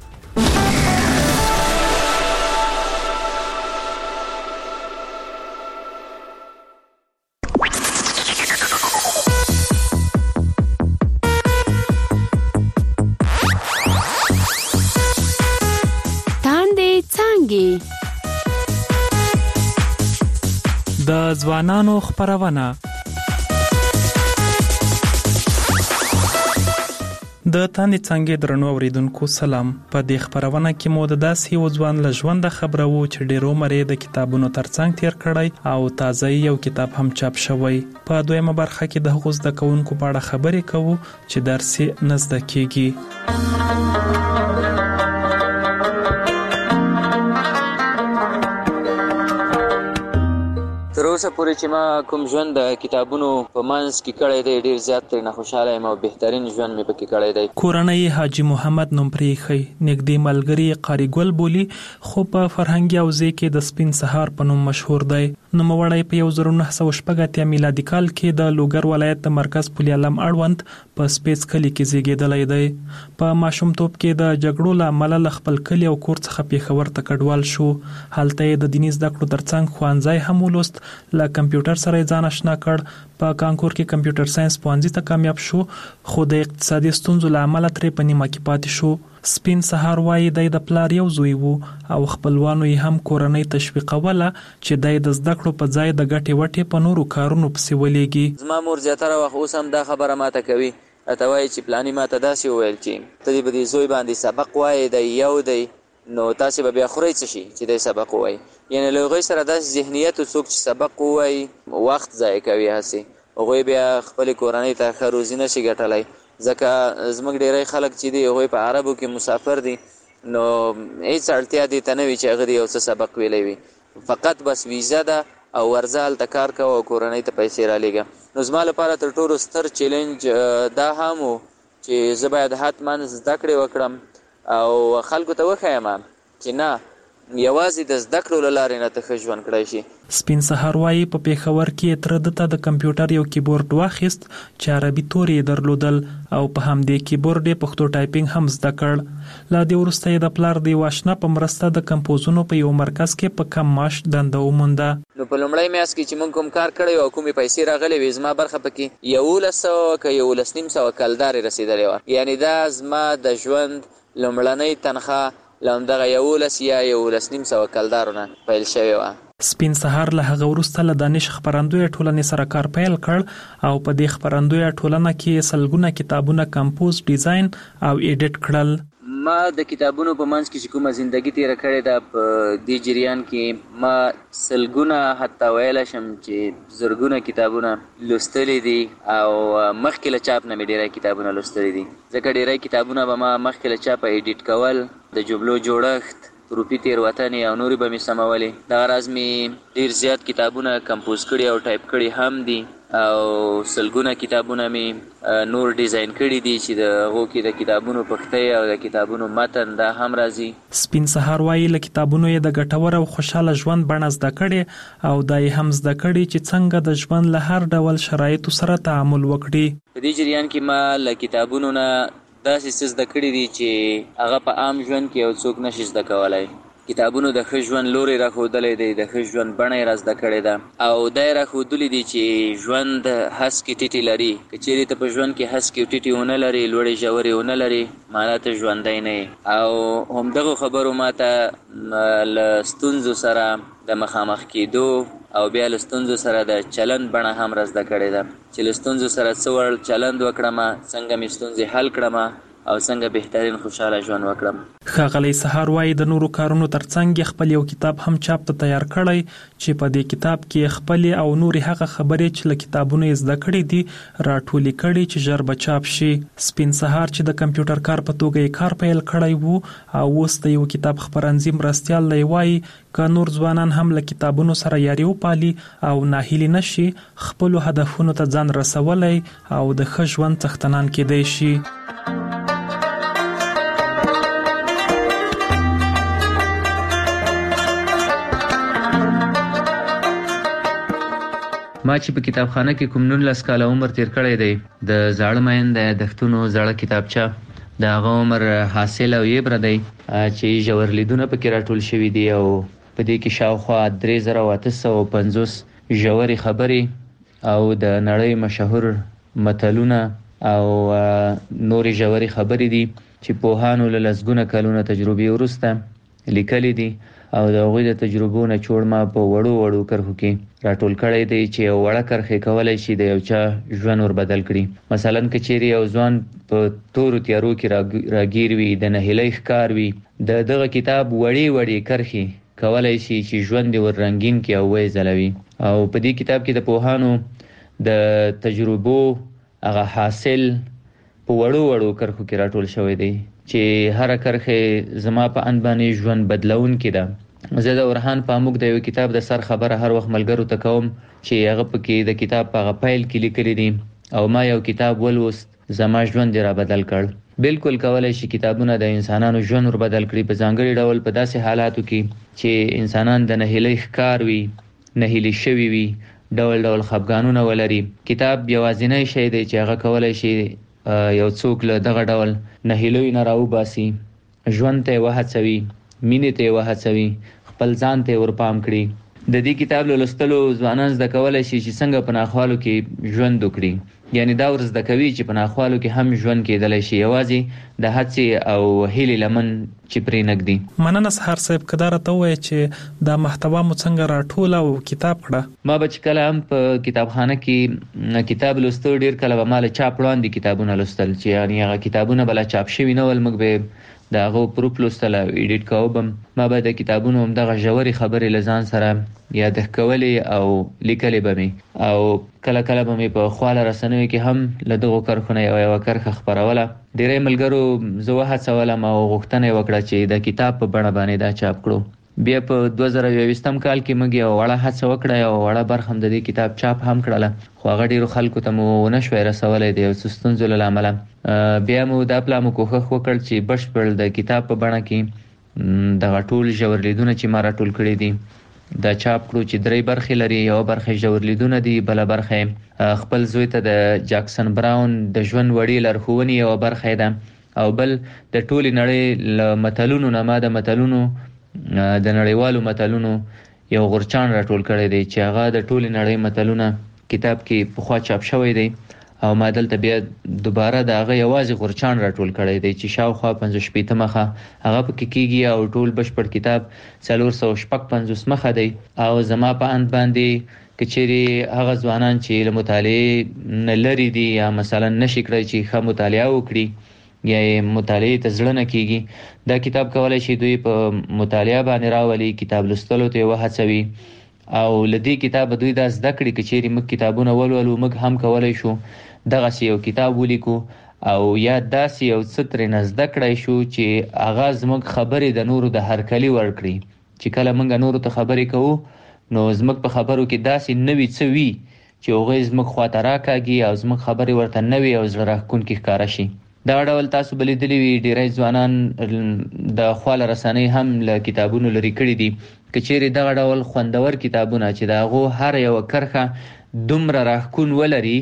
تاندې څنګه د ځوانانو خبرونه د تاندې څنګه درنو اوریدونکو سلام. په دې خبرونه کې مو د داسې یو ځوان له ژوند خبرو چې ډیرو مری د کتابونو ترڅنګ تیر کړی او تازه یو کتاب هم چاپ شوی. په دویمه برخه کې د غوښ د کونکو په اړه خبرې کوو چې درس نه زده کیږي. تر اوسه اوسه پورې چې ما کوم ژوند د کتابونو په منځ کې کړی دی ډیر زیات ترې نه خوشاله یم او بهترین ژوند مې پکې کړی دی. کورنۍ حاجی محمد نوم پرېښی، نږدې ملګري قاری ګل بولی، خو په فرهنګي حوزې کې د سپین سهار په نوم مشهور دی. نوموړی په یو زر نه سوه شپږ اتیا میلادي کال کې د لوګر ولایت د مرکز پل علم اړوند په سپیڅ کلي کې زیږېدلی دی. په ماشومتوب کې د جګړو له امله له خپل کلي او کور څخه پېښور ته کډوال شو. هلته یې د دیني زده کړو ترڅنګ ښوونځی هم ولوست. له کمپیوټر سره یې ځان اشنا کړ. په کانکور کې کمپیوټر ساينس پوهنځي ته کامیاب شو، خو د اقتصادي ستونزو له امله ترې په نیمه کې پاتې شو. سپین سهار وایي دی د پلار یو زوی وو او خپلوانو یې هم کورنۍ تشویقوله چې دی د زده کړو په ځای د ګټې وټې په نورو کارونو پسې ولېږي. زما مور زیاتره وخت اوس هم دا خبره ماته کوي، راته وایي چې پلاني ماته داسې وویل چې ته دې به دې زوی باندې سبق وایې دی یو دی نو تاسې به بیا خورئ څه شي چې دی سبق ووایي. یعنې له هغوی سره داسې ذهنیت و څوک چې سبق ووایي وخت ضایع کوي، هسې هغوی بیا خپلې کورنۍ ته ښه روزي نه شي ګټلی. ځکه زموږ ډیری خلک چې دي هغوی په عربو کې مسافر دي، نو هیڅ اړتیا دې ته نه وي چې هغه دې یو څه سبق ویلی وي، فقط بس ویزه ده او ورځه هلته کار کوه او کورنۍ ته پیسې رالیږه. نو زما لپاره تر ټولو ستر چیلنج دا هم و چې زه باید حتما زده کړې وکړم او خلکو ته وښیم چې نه یوازې د زده کړو له لارې نه ته ښه ژوند کړی شي. سپین سهار وایي په پېښور کې تره ده ته د کمپیوټر یو کیبورډ واخیست چې عربي تورې یې درلودل او په همدې کیبورډ یې پښتو ټایپینګ هم زده کړ. له دې وروسته یې د پلار د یو اشنا په مرسته د کمپوزونو په یو مرکز کې په کم معاش دنده ومونده. نو په لومړی میاشت کې چې موږ کوم کار کړی و او کومې پیسې راغلې وې زما برخه پکې یولس سوه که یولس نیم سوه کلدارې رسېدلې وه. یعنې دا زما د ژوند لومړنۍ تنخواه له همدغه یولس یا یولس نیم سوه کلدارو نه پیل شوې وه. سپین سهار له هغه وروسته له دانش خپرندویه ټولنې سره کار پیل کړ او په دې خپرندویه ټولنه کې سلګونه کتابونه کمپوز، ډیزاین او ایډیټ کړل. ما د کتابونو په منځ کې چې کومه زندگی تیره کړې ده په دې جریان کې ما سلګونه حتی ویلی شم چې زرګونه کتابونه لوستلی دي او مخکې له چاپ نه مې ډیری کتابونه لوستلی دي، ځکه ډیری کتابونه به ما مخکې له چاپه ایډیټ کول، د جملو جوړښت، روپی تیروتنې او نورې به مې سمولې. دغه راز مې ډیر زیات کتابونه کمپوز کړي او ټایپ کړي هم دي او سلګونه کتابونه مې نور ډیزاین کړي دي چې د هغو کې د کتابونو پښتۍ او د کتابونو متن دا هم راځي. سپین سهار وایي له کتابونو یې د ګټور او خوشحاله ژوند بڼه زده کړې او دا یې هم زده کړي چې څنګه د ژوند له هر ډول شرایطو سره تعامل وکړي. په دې جریان کې ما له کتابونو نه داسې څه زده کړي دي چې هغه په عام ژوند کې یو څوک نشي زده کولی. کتابونو د ښه ژوند لوری راښودلی دی، د ښه ژوند بڼه یې را زده کړې ده او دا یې راښودلي دي چې ژوند هسکې ټیټې لري. که چیرې ته په ژوند کې هسکې ټیټې ونه لرې، لوړې ژورې ونه لرې، معنا ته ژوندی نه یې. او همدغو خبرو ما ته له ستونزو سره د مخامخ کېدو او بیا له ستونزو سره د چلند بڼه هم را زده کړې ده چې له ستونزو سره څه ډول چلند وکړم، څنګه مې ستونزې حل کړم او څنګه بهترین خوشاله ژوند وکړم. ښاغلی سهار وایي د نورو کارونو ترڅنګ خپل یو کتاب هم چاپ ته تیار کړی چې په دې کتاب کې خپلې او نورې هغه خبرې چې له کتابونو یې زده کړې دي راټولې کړي چې ژر به چاپ شي. سپین سهار چې د کمپیوټر کار په توګه یې کار پیل کړی وو او اوس د یو کتاب خپرندوی مرستیال دی وایي که نور ځوانان هم له کتابونو سره یاري وپالي او ناهیلي نشي، خپلو هدفونو ته ځان رسولی او د ښه ژوند څښتنان کیدی شي. ما چې په کتابخانه کې کوم نولس کاله عمر تیر کړی دی، د زاړه مین د یادښتونو زړه کتابچه د هغه عمر حاصل او یبره دی چې ژور لیدونه پکې راټول شوي دي او په دې کې شاوخوا درې زره او اته سوه پنځوس ژورې خبرې او د نړۍ مشهور متلونه او نورې ژورې خبرې دي چې پوهانو له لسګونه کلونه تجربې وروسته لیکلي دي او د هغوی د تجربو نه چوړ ما په وړو وړو کرښو کې راټول کړی دی چې یو وړه کرښې کولی شي د یو چا ژوند ور بدل کړي. مثلا که چیرې یو ځوان په تورو تیارو کې راګیر وي، د نهیلۍ ښکار وي، د دغه کتاب وړې وړې کرښې کولی شي چې ژوند یې ور رنګین کړي او ویې ځلوي. او په دې کتاب کې د پوهانو د تجربو هغه حاصل په وړو وړو کرښو کې راټول شوی دی چې هر کرښه زما په اند باندې ژوند بدلون کې ده زه د ورهان پاموک د یو کتاب د سر خبره هر وخت ملګرو ته کوم چې هغه پکې د کتاب په غپایل کې لیکلي دي او ما یو کتاب ولوست زما ژوند را بدل کړ. بالکل کولای شي کتابونه د انسانانو ژوند ور بدل کړي په ځانګړي ډول په داسې حالاتو کې چې انسانان د نهیلۍ ښکار وي، نهیلي شوي وي، ډول ډول خفګانونه ولري. کتاب یوازینی شی دی چې هغه کولای شي یو څوک له دغه ډول نهیلۍ نه راوباسي، ژوند ته وهڅوي، مینې ته وهڅوي، خپل ځان ته ورپام کړي. د دې کتاب لوستلو ځوانان زده کولای شي چې څنګه په ناخوالو کې ژوند وکړي. یعنی دا ور زده کوي چې په ناخوالو کې هم ژوند کېدلی شي، یوازې د هڅې او هیلې لمن چې پرې نږدي. مننه سهار صاحب، که دا راته ووایې چې دا محتوا مو څنګه راټوله او کتاب کړه؟ ما به چې کله هم په کتابخانه کې کتاب لوستو، ډېر کله به ما له چاپ وړاندې کتابونه لوستل چې یعنې هغه کتابونه به لا چاپ شوي نه ول، موږ به د هغه پروف لوستل او ایډیټ کوو به. ما به د کتابونو همدغه ژورې خبرې له ځان سره یادښت کولې او لیکلې به مې، او کله کله به مې په خواله رسنیو کې هم له دغو کرښو نه یوه یوه کرښه خپروله. ډېری ملګرو زه وهڅولم او غوښتنه یې وکړه چې د کتاب په بڼه باندې دا چاپ کړو. بیا په دوه زره یوویشتم کال کې موږ یو وړه هڅه وکړه، یو وړه برخه هم د دې کتاب چاپ هم کړله، خو هغه ډېرو خلکو ته مو ونه شوی رسولی د یو څه ستونزو له امله. بیا مو دا پلا مو کوښښ وکړ چې بشپړ د کتاب په بڼه کې دغه ټول ژور لیدونه چې ما راټول کړي دي دا چاپ کړو، چې درې برخې لري. یو برخه ژور لیدونه دي، بله برخه خپل زوی ته د جاکسن براون د ژوند وړې لارښوونې یوه برخه ده، او بل د ټولې نړۍ له متلونو نه ما د متلونو د نړیوالو متلونو یو غورچاڼ راټول کړی دی چې هغه د ټولې نړۍ متلونه کتاب کې پخوا چاپ شوی دی، او ما دلته بیا دوباره د هغه یوازې غورچاڼ راټول کړی دی چې شاوخوا پنځه شپېته مخه هغه پکې کېږي، او ټول بشپړ کتاب څلور سوه شپږ پنځوس مخه دی. او زما په اند باندې که چیرې هغه ځوانان چې له مطالعې نه لرې دي یا مثلا نشي کړی چې ښه مطالعه وکړي یا یې مطالعې ته زړه نه کېږي، دا کتاب کولی شي دوی په مطالعه باندې راولي، کتاب لوستلو ته یې وهڅوي، او له دې کتابه دوی دا زده کړي که چیرې موږ کتابونه ولولو موږ هم کولی شو دغسې یو کتاب ولیکو، او یا داسې یو څه ترېنه زده کړی شو چې هغه زموږ خبرې د نورو د هرکلي ورکړي. چې کله موږ نورو ته خبرې کوو نو زموږ په خبرو کې داسې نوي څه وي چې هغوی زموږ خواته راکاږي او زموږ خبرې ورته نوې او زړه راښکونکې ښکاره شي. دا ډول تاسو به لیدلي وي ډېری ځوانان د خواله رسنۍ هم له کتابونو لرې کړي دي. که چیرې دغه ډول خوندور کتابونه چې د هغو هر یوه کرښه دومره راښکون ولري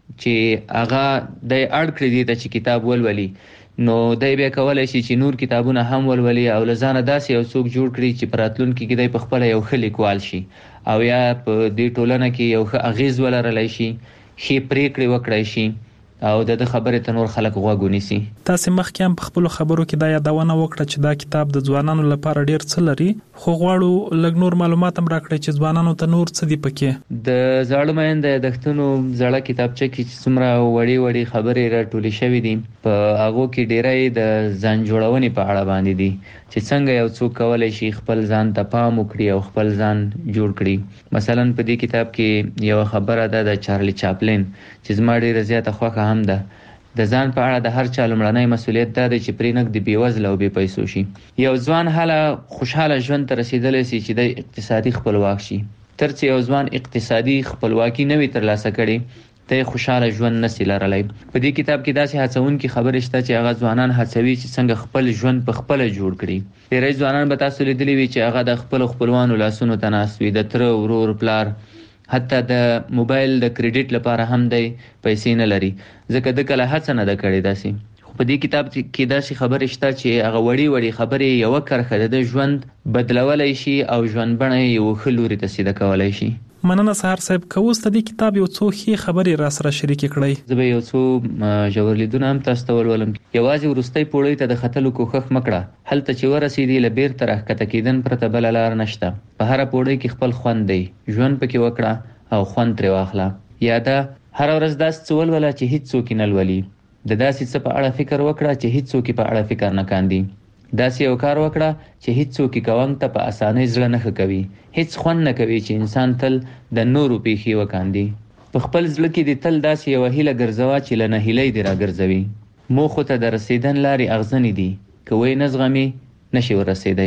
چې هغه دی اړ کړي دي ته چې کتاب ولولي، نو دی بیا کولی شي چې نور کتابونه هم ولولي او له ځانه داسې یو څوک جوړ کړي چې په راتلونکي کې دی په خپله یو ښه لیکوال شي، او یا په دې ټولنه کې یو ښه اغیز ولرلی شي، ښې پریکړې وکړی شي، او د د خبرې ته نور خلک غوږ ونیسي. تاسې مخکې هم په خپلو خبرو کې دا یادونه وکړه چې دا کتاب د ځوانانو لپاره ډېر څه لري، خو غواړو لږ نور معلومات هم راکړئ چې ځوانانو ته نور څه دي پکې. د زاړه مین د یادښتونو زړه کتابچه کې چې څومره وړې وړې خبرې راټولې شوي دي، په هغو کې ډېری د ځان جوړونې په اړه باندې دي چې څنګه یو څوک کولی شي خپل ځان ته پام وکړي او خپل ځان جوړ کړي. مثلا په دې کتاب کې یوه خبره ده د چارلی چاپلین چې زما ډېره زیاته خوښه هم ده. د ځان په اړه د هر چا لومړنی مسؤلیت دا دی چې پرې نږدې بېوزله او بې پیسو شي. یو ځوان هله خوشحاله ژوند ته رسېدلی سي چې دی اقتصادي خپلواک شي. تر څه یو ځوان اقتصادي خپلواکي نه وي ترلاسه کړې ته یې خوشحاله ژوند نسي لرلی. په دې کتاب کې داسې هڅونکې خبرې شته چې هغه ځوانان هڅوي چې څنګه خپل ژوند په خپله جوړ کړي. ډېری ځوانان به تاسو لیدلي وي چې هغه د خپلو خپلوانو لاسونو ته ناست وي، د تره، ورور، پلار، حتی د موبایل د کریډیټ لپاره هم دی پیسې نه لري، ځکه د کله هڅه نه ده کړې داسې. خو په دې کتاب کې داسې خبرې شته چې هغه وړې وړې خبرې یوه کرښه د ژوند بدلولی شي او ژوند بڼه یې یو ښه لوري ته سیده کولی شي. مننه سهار صاحب، که اوس د دې کتاب یو څو ښې خبرې را سره شریکې کړئ. زه به یو څو ژور لیدونه هم تاسو ته ولولم. یوازې وروستۍ پوړۍ ته د ختلو کوښښ مه کړه، هلته چې ورسېدې له بیرته راښکته کېدن پرته بله لار نشته. په هره پوړۍ کې خپل خوند دی، ژوند پکې وکړه او خوند ترې واخله. یا دا هره ورځ داسې څه ولوله چې هیڅوک یې نه لولي، د داسې څه په اړه فکر وکړه چې هیڅوک یې په اړه فکر نه کاندي، داسې یو کار وکړه چې هیڅوک یې کوونګ ته په اسانۍ زړه نه ښه کوي. هیڅ خوند نه کوي چې انسان تل د نورو پیښې وکاندي. په خپل زړه کې دې تل داسې یوه هیله ګرځوه چې له نهیلۍ دې راګرځوي. موخو ته د رسېدن لارې اغزنې دي، که ویې نه زغمې نشي ورسېدی.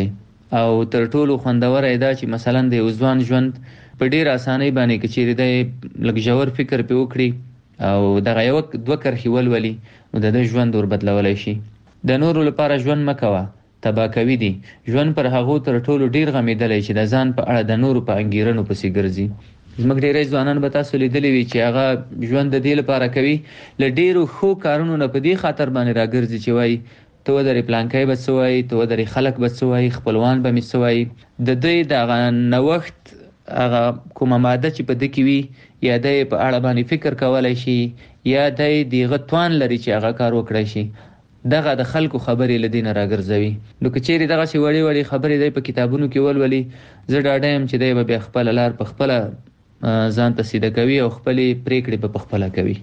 او تر ټولو خوندور ایدا چې مثلا د ځوان ژوند په ډیر اسانۍ باندې کچېری د لګژور فکر په وکړي او دغه یو دوه کرخي ولولي نو د ژوند ور بدلولای شي. د نورو لپاره ژوند مکوه، تبا کوي دي. ژوند پر هغه تر ټولو ډیر غمیدلې چې د ځان په اړه د نورو په انګیرنو پسې ګرځي. زموږ ډېری ځوانان به تاسو لیدلی وي چې هغه ژوند د دې لپاره کوي له ډېرو ښو کارونو نه په دې خاطر باندې راګرځي چې وایي ته ودرې پلانکی به څه وایي، ته ودرې خلک به څه وایي، خپلوان به مې څه وایي. د دوی د هغه نوښت هغه کومه ماده چې په ده کې وي یا دی په اړه باندې فکر کولی شي یا دی د هغه توان لري چې هغه کار وکړی شي، دغه د خلکو خبرې له دې نه راګرځوي. نو که چیرې دغسې وړې وړې خبرې دی په کتابونو کې ولولي، زه ډاډه یم چې دی به بیا خپله لار په خپله ځان ته سیده کوي او خپلې پریکړې په خپله کوي.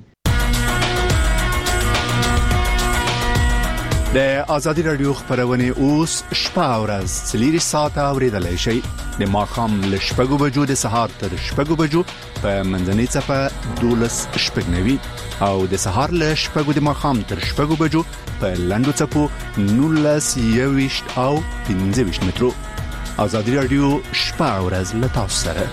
د ازادي رادیو خبرونه اوس شپه او ورځ څلور ساعته اوریدلای شئ. د ماښام له شپږو بجو د سهار تر شپږو بجو په منځنۍ صفه دولس شپږنوي او د سهار له شپږو د ماښام تر شپږو بجو په لاندو صفو نولس یويشت او پنځه ویشت مترو. ازادي رادیو شپه او ورځ له تاسو سره.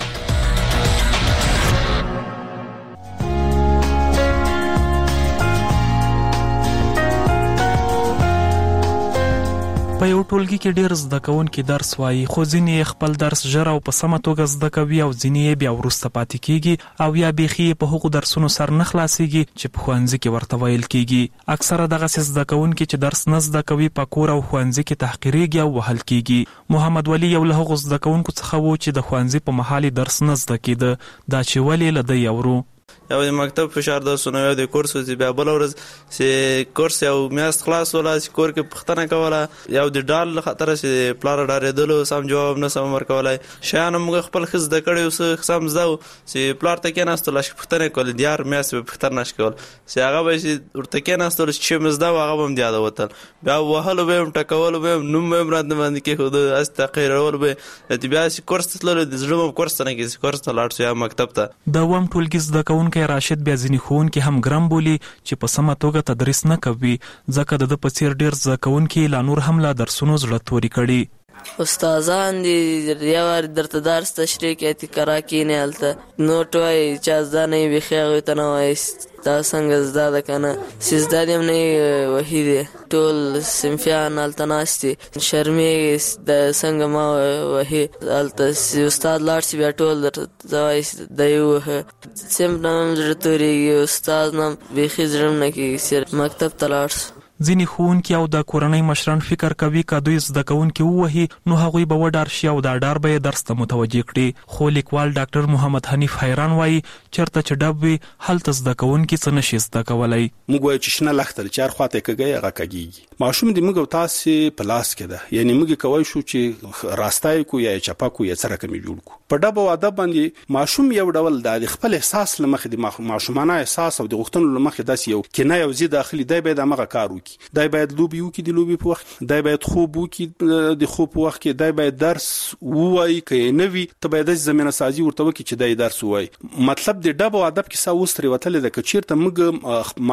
په یو ټولګي کې ډېر زده کوونکي درس وایي، خو ځینې خپل درس ژر او په سمه توګه زده کوي او ځینې بیا وروسته پاتې کیږي او یا بیخي په هغو درسونو سر نه خلاصيږي چې په ښوونځي کې ورته ویل کیږي. اکثره دغسې زده کوونکي چې درس نه زده کوي په کور او ښوونځي کې تحقیریږي او وهل کیږي. محمد ولی یو له هغو زده کوونکو څخه و چې د ښوونځي په مهال درس نه زده کیده. دا چې ولې له دی اورو یو د مکتب فشار درسونه یو د کورس چې بیا بل ورځ چې کورس یو میاشت خلاص ولا چې کور کې پښتنه کوله یو د ډال خطر چې پلار ډارېدلو سم جواب نه سم ورکولای شیان موږ خپل خز د کړي اوس سم زده چې پلار ته کې ناستل چې پښتنه کول دیار میاشت په پښتنه نش کول چې هغه به چې ورته کې ناستل چې مزده هغه هم دی یاد وتل بیا وهلو به ټکول به نوم به مراد باندې کې خود اس تقریر به چې بیا چې کورس تلل د زړه کورس نه کې کورس ته لاړ شو مکتب ته د وم ټولګي زده کوونکي راشد بیا ځینې ښوونکي هم ګرم بولي چې په سمه توګه تدریس نه کوي ځکه د ده په څیر ډېر زده کوونکي لا نور هم له درسونو زړه توري کړي. استادان دي یو وار درته درس تشریح کوي تکرار کینې هلته نوټ وایي چې زده نه وي ښې هغوی ته نه وایي دا څنګه زده ده که نه چې زده دې هم نه وهي دی ټول صنفیان هلته ناست دي شرمېږي د څنګه ما وهي هلته چې استاد لاړ شي بیا ټول درته وایي دی ووهه صنف نه هم زړه تورېږي استاد نه هم بیخي زړه نه کېږي چې مکتب ته لاړ شو. ځینې ښوونکي او د کورنۍ مشران فکر کوي که دوی زده کوونکي ووهي نو هغوی به وډار شي او دا ډار به یې درس ته متوجه کړي. خو لیکوال ډاکټر محمد حنیف حیران وایي چېرته چې ډب وي هلته زده کوونکي څه نشي زده کولی. موږ وایو چې شنه لښته چې هر خواته یې کږی هغه کږېږي. ماشوم د موږ او تاسې په لاس کې ده یعنې موږ کولی شو چې راسته یې کړو یا یې چپه کړو یا څه رقم یې جوړ کړو. په ډب او ادب باندې ماشوم یو ډول د خپل احساس له مخې د ماشومانه احساس او د غوښتنو له مخې داسې یو کنه یو ضد داخلي دی باید همغه کار وکړي دی باید لوبې وکړي د لوبې په وخت دی باید خوب وکړي د خوب په وخت کې دی باید درس ووایي که یې نه وي ته باید داسې زمینه سازي ورته وکړي چې دی درس ووایي. مطلب د ډب او ادب کیسه اوس ترې وتلې ده که چېرته موږ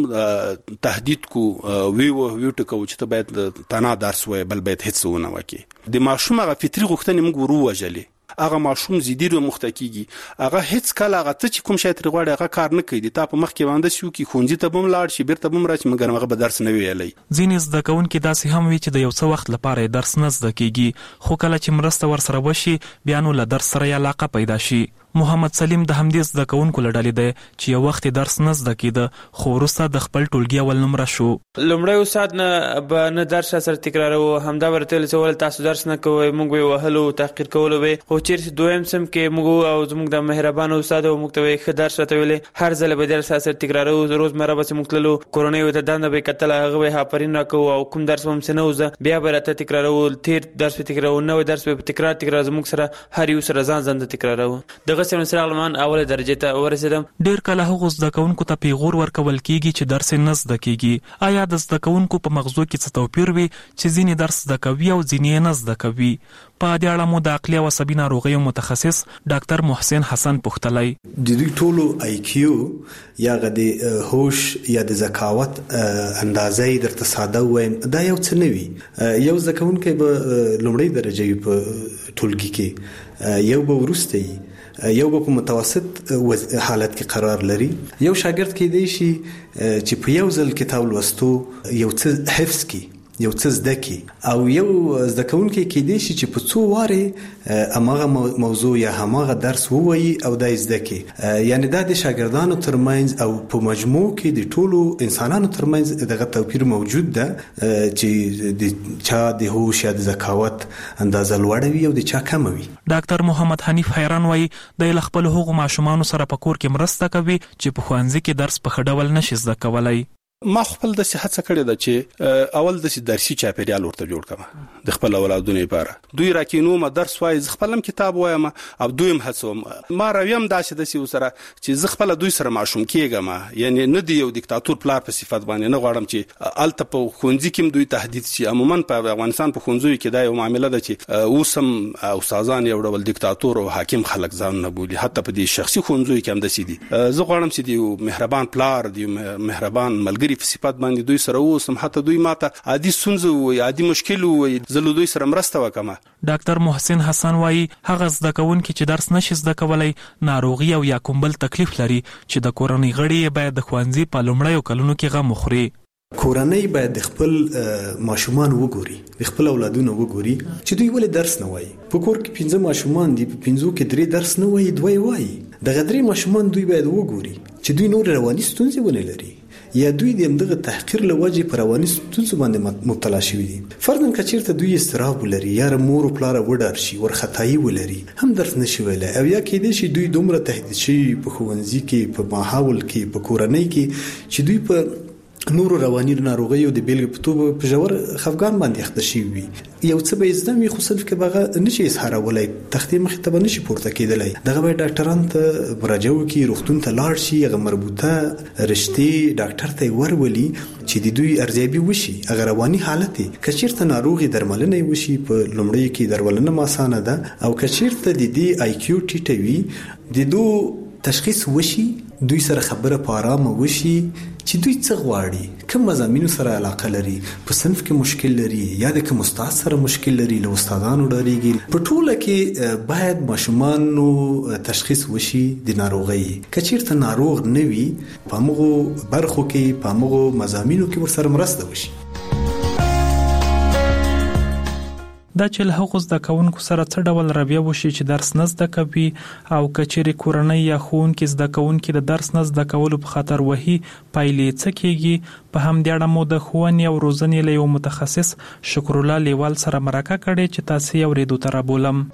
ماشوم تهدید کو ویو ویو ټکو چې ته باید تنها درس ووایي بل باید هېڅ ونه وکړي د ماشوم هغه فطري غوښتنې موږ ور ووژلې هغه ماشوم زیدي رو مخته کیږي هغه هیڅ کله هغه ته چې کوم شی ترې غواړي هغه کار نه کوي تا په مخ کې باندې شو کې ښوونځي ته به هم لاړ شي بیرته به هم راشي مګر هغه به درس نه ویلی. ځینې زده کوونکي داسې هم وي چې د یو څه وخت لپاره یې درس نه زده کیږي خو کله چې مرسته ورسره وشي بیا نو له درس سره یې علاقه پیدا شي. محمد سلیم د همدې زده کوونکو له ډلې دی چې یو وخت درس نه زده کېده خو وروسته د خپل ټولګي اول نمره شو. لومړی استاد نه به نه درس سره تکراروه همدا به راته ویل چې ولې تاسو درس نه کوئ موږ به یې وهلو تحقیر کولو به خو چېرې دویم صنف کې موږ او زموږ د مهربانه استاد او موږ ته به ښه درس راته ویلی هر ځله به درس سره تکراروو روزمره به چې موږ تللو کورنۍ ورته دنده به یې کتله هغه به یې آفرین راکوو او کوم درس به هم څه نه وزه بیا به راته تکراروو تېر درس به تکراروو نوی درس به تکرار تکرار زموږ سره هر یو سره ځان ځان ته تکراروو. دغسې هم سره غلمان اوله درجه ته ورسېدم. ډېر کله هغو زده کوونکو ته پیغور ورکول کیږي چې درس نه زده کیږي. آیا د زده کوونکو په مغزو کې څه توپیر وي چې ځینې درس زده کوي او ځینې نه زده کوي؟ په دې اړه مو د عقلي او عصبي ناروغیو متخصص ډاکټر محسن حسن پوښتلی. د دوی ټولو آی کیو یا د هوش یا د ذکاوت اندازې درته ساده وایم دا یو څه نه وي. یو زده کوونکی به لومړی درجه وي په ټولګي کې، یو به وروسته وي، یو به په متوسط حالت کې قرار لري. یو شاګرد کې دی شي چې په یو ځل کتاب لوستو یو څه حفظ کی، یو څه زده کی، او یو زده کوونکی کې دی شي چې په څو واره اماغه موضوع یا هماغه درس ووایي او دای زده کی. یعنی دا د شاګردانو ترمنځ او په مجموع کې د ټولو انسانانو ترمنځ دغه توپیر موجود ده چې د چا د هوش یا د ذکاوت اندازه لوړه وي او د چا کم وي. ډاکټر محمد حنیف حیران وایي د خپل هغو ماشومانو سره په کور کې مرسته کوي چې په ښوونځي کې درس په ښه ډول نشي زده کولای. ما خپل د صحت څخه کړی دا چې اول د درسي چاپیریال ورته جوړ کړم د خپل اولادونو لپاره. دوی راکینو ما درس وای ز خپلم کتاب وایم او دویم هڅوم ما راویم داسې د سی سره چې ز خپل دوی سره ماشوم کېګم. یعنی نه دی یو دیکتاتور پلار په صفت باندې نه غواړم چې الته په خونځي کې دوی تهدید شي. عموما په افغانستان په خونځو کې دا یو معاملې ده چې اوسم استادان یو ډول دیکتاتور او حاکم خلک ځان نه بولي. حتی په دې شخصي خونځو کې هم د سي دي. زه غواړم چې دی مهربان پلار دی مهربان ملګری په صفات باندې دوی سره اوسم، حتی دوی ماته عادي سنځو وي عادي مشکل وي زلو دوی سره مرسته وکم. ډاکټر محسن حسن وایي هغه زده کوونکي چې درس نشي زده کولای ناروغي او یا کوم بل تکلیف لري چې د کورنۍ غړي باید د ښوونځي په لومړیو کلونو کې غم وخوري. کورنۍ باید د خپل ماشومان وګوري، د خپل اولادونو وګوري چې دوی ولې درس نه وایي. په کور کې پنځه ماشومان دي، په پنځو کې درې درس نه وایي، دوی وایي. دغه درې ماشومان دوی باید وګوري چې دوی نور رواني ستونزې ونه لري یا دوی د دغه تحقیر لوجه پر رواني ستونزو باندې مبتلا شوي دي. فرضاً کچیرته دوی استراب ولري یا مور او پلار وډار شي ورختای ولري هم درس نشي ویلای او یا کې دي چې دوی دومره تهدید شي په ښوونځي کې په ماحول کې په کورنۍ کې چې دوی په نورو رواني ناروغیو د بیلګې په توګه په ژور خفګان باندې اخته شي وي. یو څه به زده وي خو صرف کې بغه نشي اظهارولای، تختې مخې ته نشي پورته کېدلای. دغه به ډاکټران ته مراجعه وکړي، روغتون ته لاړ شي، هغه مربوطه رشتې ډاکټر ته ورولي چې د دوی ارزیابي وشي هغه رواني حالت کچیرته ناروغي درملنه وشي. په لومړی کې درملنه ماسانه ده او کچیرته د دې آی کیو ټیټه وي د دو تشخیص وشي، دوی سره خبره په آرامه وشي چې دوی څه غواړي، کوم مضامینو سره علاقه لري، په صنف کې مشکل لري یا د کوم استاد سره مشکل لري، له استادانو ډاریږي. په ټوله کې باید ماشومانو تشخیص وشي د ناروغي. کچیرته ناروغ نه وي په موږ برخو کې په موږ مضامینو کې ورسره مرسته وشي. دا چې له هغو زده کوونکو سره څه ډول رویه وشي چې درس نه زده کوي او کچېرې کورنۍ یا ښوونکي زده کوونکي د درس نه زده کولو په خاطر وهي پایلې څه کېږي. په همدې اړه مو د ښوونې او روزنې له یو متخصص شکرالله لیوال سره مرکه کړې چې تاسو یې اورېدو ته رابولم.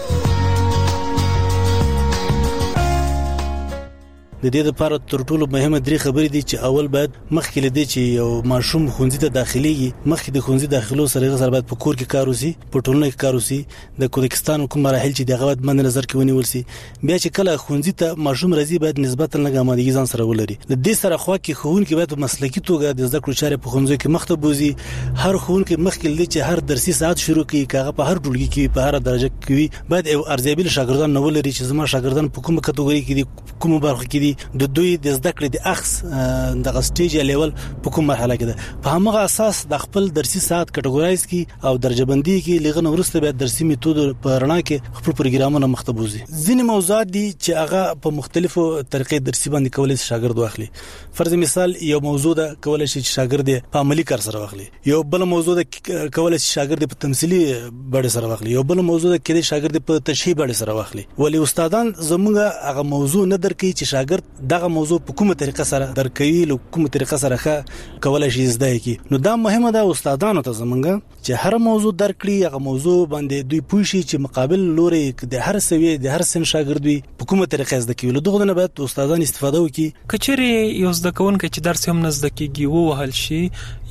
د دې لپاره تر ټولو مهمه درې خبرې دي چې اول باید مخکې لدی چې یو ماشوم ښوونځي ته داخليږي، مخکې د ښوونځي داخلو سره غوښتل باید په کور کې کار وسی، په ټولنه کې کار وسی، د کوزاکستان کوم مراحل چې دغه باید مند نظر کې ونیول سي. بیا چې کله ښوونځي ته ماشوم راځي باید نسبتا لږه آمادګي ځان سره ولري. د دې سره خو کې ښوونکي باید په مسلکي توګه د زده کړو چارې په ښوونځي کې مخته بوزي. هر ښوونکي مخکې لدی چې هر درسي ساعت شروع کړي، کاغه په هر ټولګي کې په هر درجه کې باید یو ارزیابي شاګردان نه ولري چې زما شاګردان په کومه کټګوري کې دي، کومه برخه کې دي، د دوی د زده کړې د اخص د سټیج لیول په کوم مرحله کې ده. په همغه اساس د خپل درسي ساعت کټګورایز کی او درجه بندي کې لغه ورسته به درسي میتود په رڼا کې خپل پروګرامونه مختبوزي. ځینې موضوعات دي چې هغه په مختلفو طریقې درسي باندې کولای شي شاګرد واخلي. فرض مثال یو موضوع ده کولای شي چې شاګرد په عملی کار سره واخلي، یو بل موضوع ده کولای شي شاګرد په تمثيلي بڼه سره واخلي، یو بل موضوع ده کې شاګرد په تشریح بڼه سره واخلي. ولی استادان زموږه هغه موضوع نه درکې چې شاګرد دغه موضوع په کومه طریقه سره درکوي، له کومه طریقه سره ښه کولای شي زده کی. نو دا مهمه ده استادانو ته زمونږه چې هر موضوع درکړي، هغه موضوع باندې دوی پوه شي چې مقابل لوري د هر سوي د هر سن شاګرد وي په کومه طریقه زده کوي. له دغه نه باید استادان استفاده وکړي. کچېرې یو زده کوونکی چې درس هم نه زده کیږي ووهل شي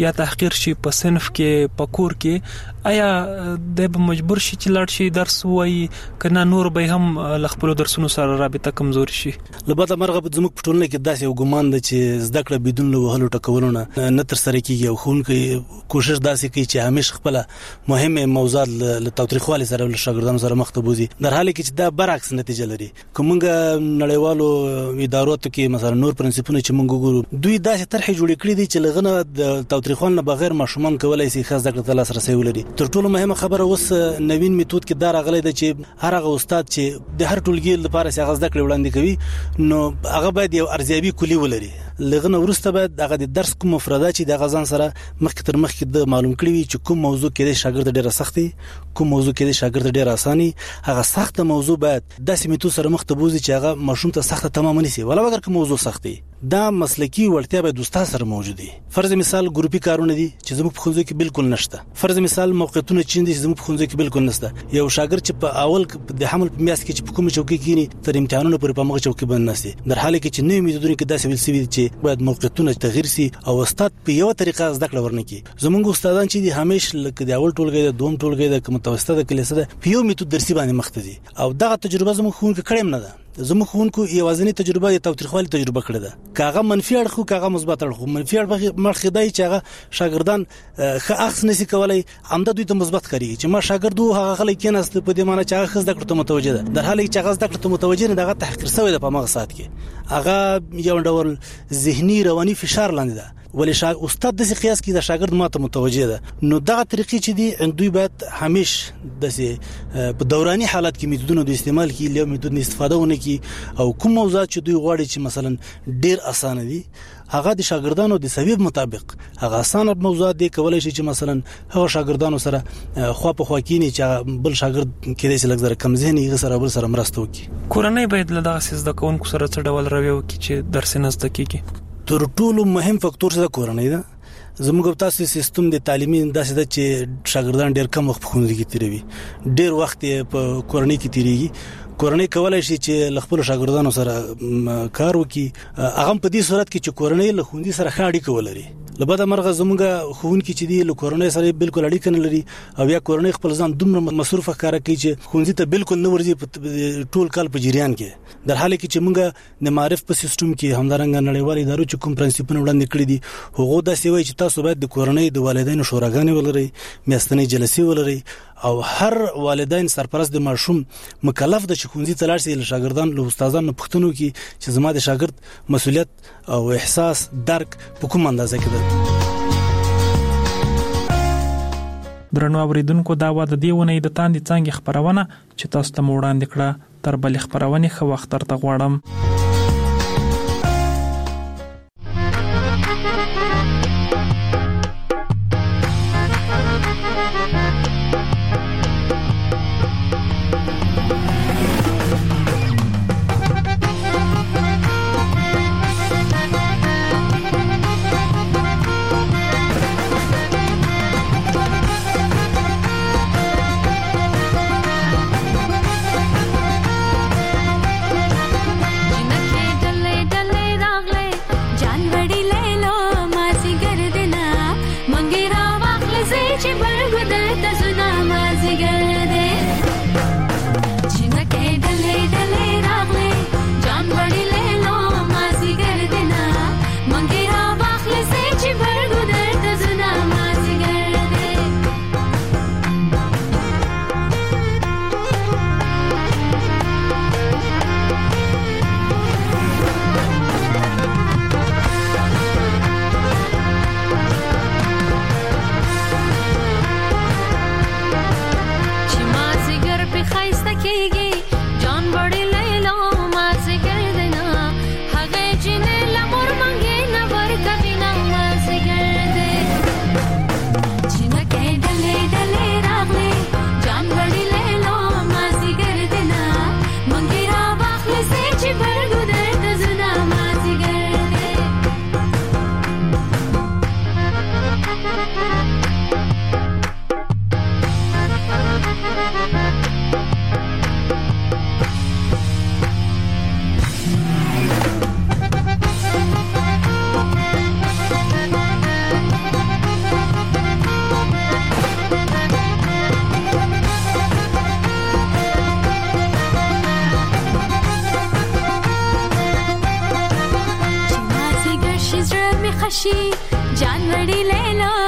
یا تحقیر شي په صنف کې په کور کې آیا د مجبور شي چې لاړ شي درس وایي کنه نور به هم لخپل درسونو سره رابطه کمزوري شي؟ لبته مرغه زموږ په ټولنه کې داسې یو ګمان ده چې زده کړه بدون له وهلو ټکولو نه نه تر سره کیږي او خونکې کوشش داسې کوي چې همیش خپل مهمه موضوعات له تاوتریخوالي سره له شاګردانو سره مخ ته بوزي، در حالی کې چې دا برعکس نتیجه لري. کومګه نړیوالو اداراتو کې مثلا نور پرنسپونه چې موږ ګورو دوی داسې طرح جوړ کړی دي چې لغنه د تاوتریخوالي نه بغیر ماشومان کولای شي خاص زده کړه تر لاسرسي ولري. تر ټولو مهمه خبره اوس نوین میتود کې دا راغلی ده چې هر هغه استاد چې د هر ټولګي لپاره څنګه زده کړې وړاندې کوي نو هغه باید یو ارزیابي کلی ولري. لغنه ورسته باید هغه د درس کوم مفردات چې د غزان سره مخکې تر مخکې د معلوم کړی وي چې کوم موضوع کې د شاګرد ډیره سختي، کوم موضوع کې د شاګرد ډیره اساني، هغه سخت موضوع باید داسې میتود سره مخ ته بوزي چې هغه ماشوم ته سخت تمام نشي ولا اگر کوم موضوع سختي. دا مسلکی وړتیا به دوستا سره موجود دي. فرض مثال ګروپي کارونه دي چې زموږ په خونځو کې بالکل نشته. فرض مثال موقعیتونه چې دي زموږ په خونځو کې بالکل نشته. یو شاګرد چې په اول د حمل په میاس کې چې په کوم چوکۍ کې تر امتحانونو پورې په مغه چوکۍ باندې نشي، در حاله کې چې نوې میتودونه کې داسې ویل سوي چې باید موقعیتونه تغیر سي او استاد په یو طریقه زده کړه ورنکي. زموږ استادان چې دي همیشه لکه د اول ټولګي د دوم ټولګي د متوسطه د کلیسه ده په یو میتود درسي باندې مخ ته دي او دغه تجربه زموږ خونکو کړم نه ده. زموږ خونکو یوازینی تجربه د تاوتریخوالي تجربه کړې ده. کاغه منفي اړخ خو کاغه مثبت اړخ. منفي اړخ مخ دای چې هغه شاګردان ښه اخس نسی کولای همدا دوی ته مثبت کوي چې ما شاګردو هغه غلي کېناست په دې معنی چې هغه خزده کړه متوجه ده، در حاله چې هغه زده کړه متوجه نه دغه تحقیر شوی ده په مغه سات کې هغه یو ډول ذهني رواني فشار لاندې ده. ولې شا استاد د قیاس کې د شاګرد ماته متوجه ده نو دغه طریقې چې دي دوی باید همیشه د په دوراني حالت کې میتودونو د استعمال کې له میتود استفاده ونه کی او کوم موضوعات چې دوی غواړي چې مثلا ډیر اسانه دي هغه د شاګردانو د سبب مطابق هغه اسانه موضوعات دي کولای شي چې مثلا هغه شاګردانو سره خو په خو کې نه چې بل شاګرد کې د سلګ زره کم ذهني سره بل سره مرسته وکي. کورنۍ باید له دغه سیس د کوونکو سره څه ډول رویه وکړي چې درس نه زده کیږي. تر ټولو مهم فاکتور څه کورنۍ ده. زموږ تاسو سیستم د تعلیمي داسې ده چې شاګردان ډیر کم وخت په ښوونځي کې تیروي، ډیر وخت په کورنۍ کې تیریږي. کورنۍ کولای شي چې خپل شاګردانو سره کار وکړي، هغه په دې صورت کې چې کورنۍ له ښوونځي سره ښه اړیکه ولري. لبدا مرغه زموږ ښوونکي چې دی له کورنۍ سره بالکل اړیکه نه لري او یا کورنۍ خپل ځان دومره مصروف ښکارا کوي چې ښوونځي ته بالکل نه ورځي ټول کال په جریان کې، در حاله کې چې موږ د معرف په سیستم کې همدارنګ نړیوال ادارو چې کوم پرنسپونه وړاندې کړی دي هغه د سیوي چې تاسو باید د کورنۍ د والدینو شوراګانې ولري، میاشتنۍ جلسې ولري او هر والدین سرپرست د ماشوم مکلف د ښوونځي ته لاړ شي له شاګردان له استادانو پوښتنه کوي چې زما د شاګرد مسولیت او احساس درک په کوم اندازه کې ده. درنو اوریدونکو دا و د دیونه د تاندې څنګه خبرونه چې تاسو ته وړاندې کړه تر بل خبرونه خو وخت ترته غواړم. جنت راشي جان وړي لیلا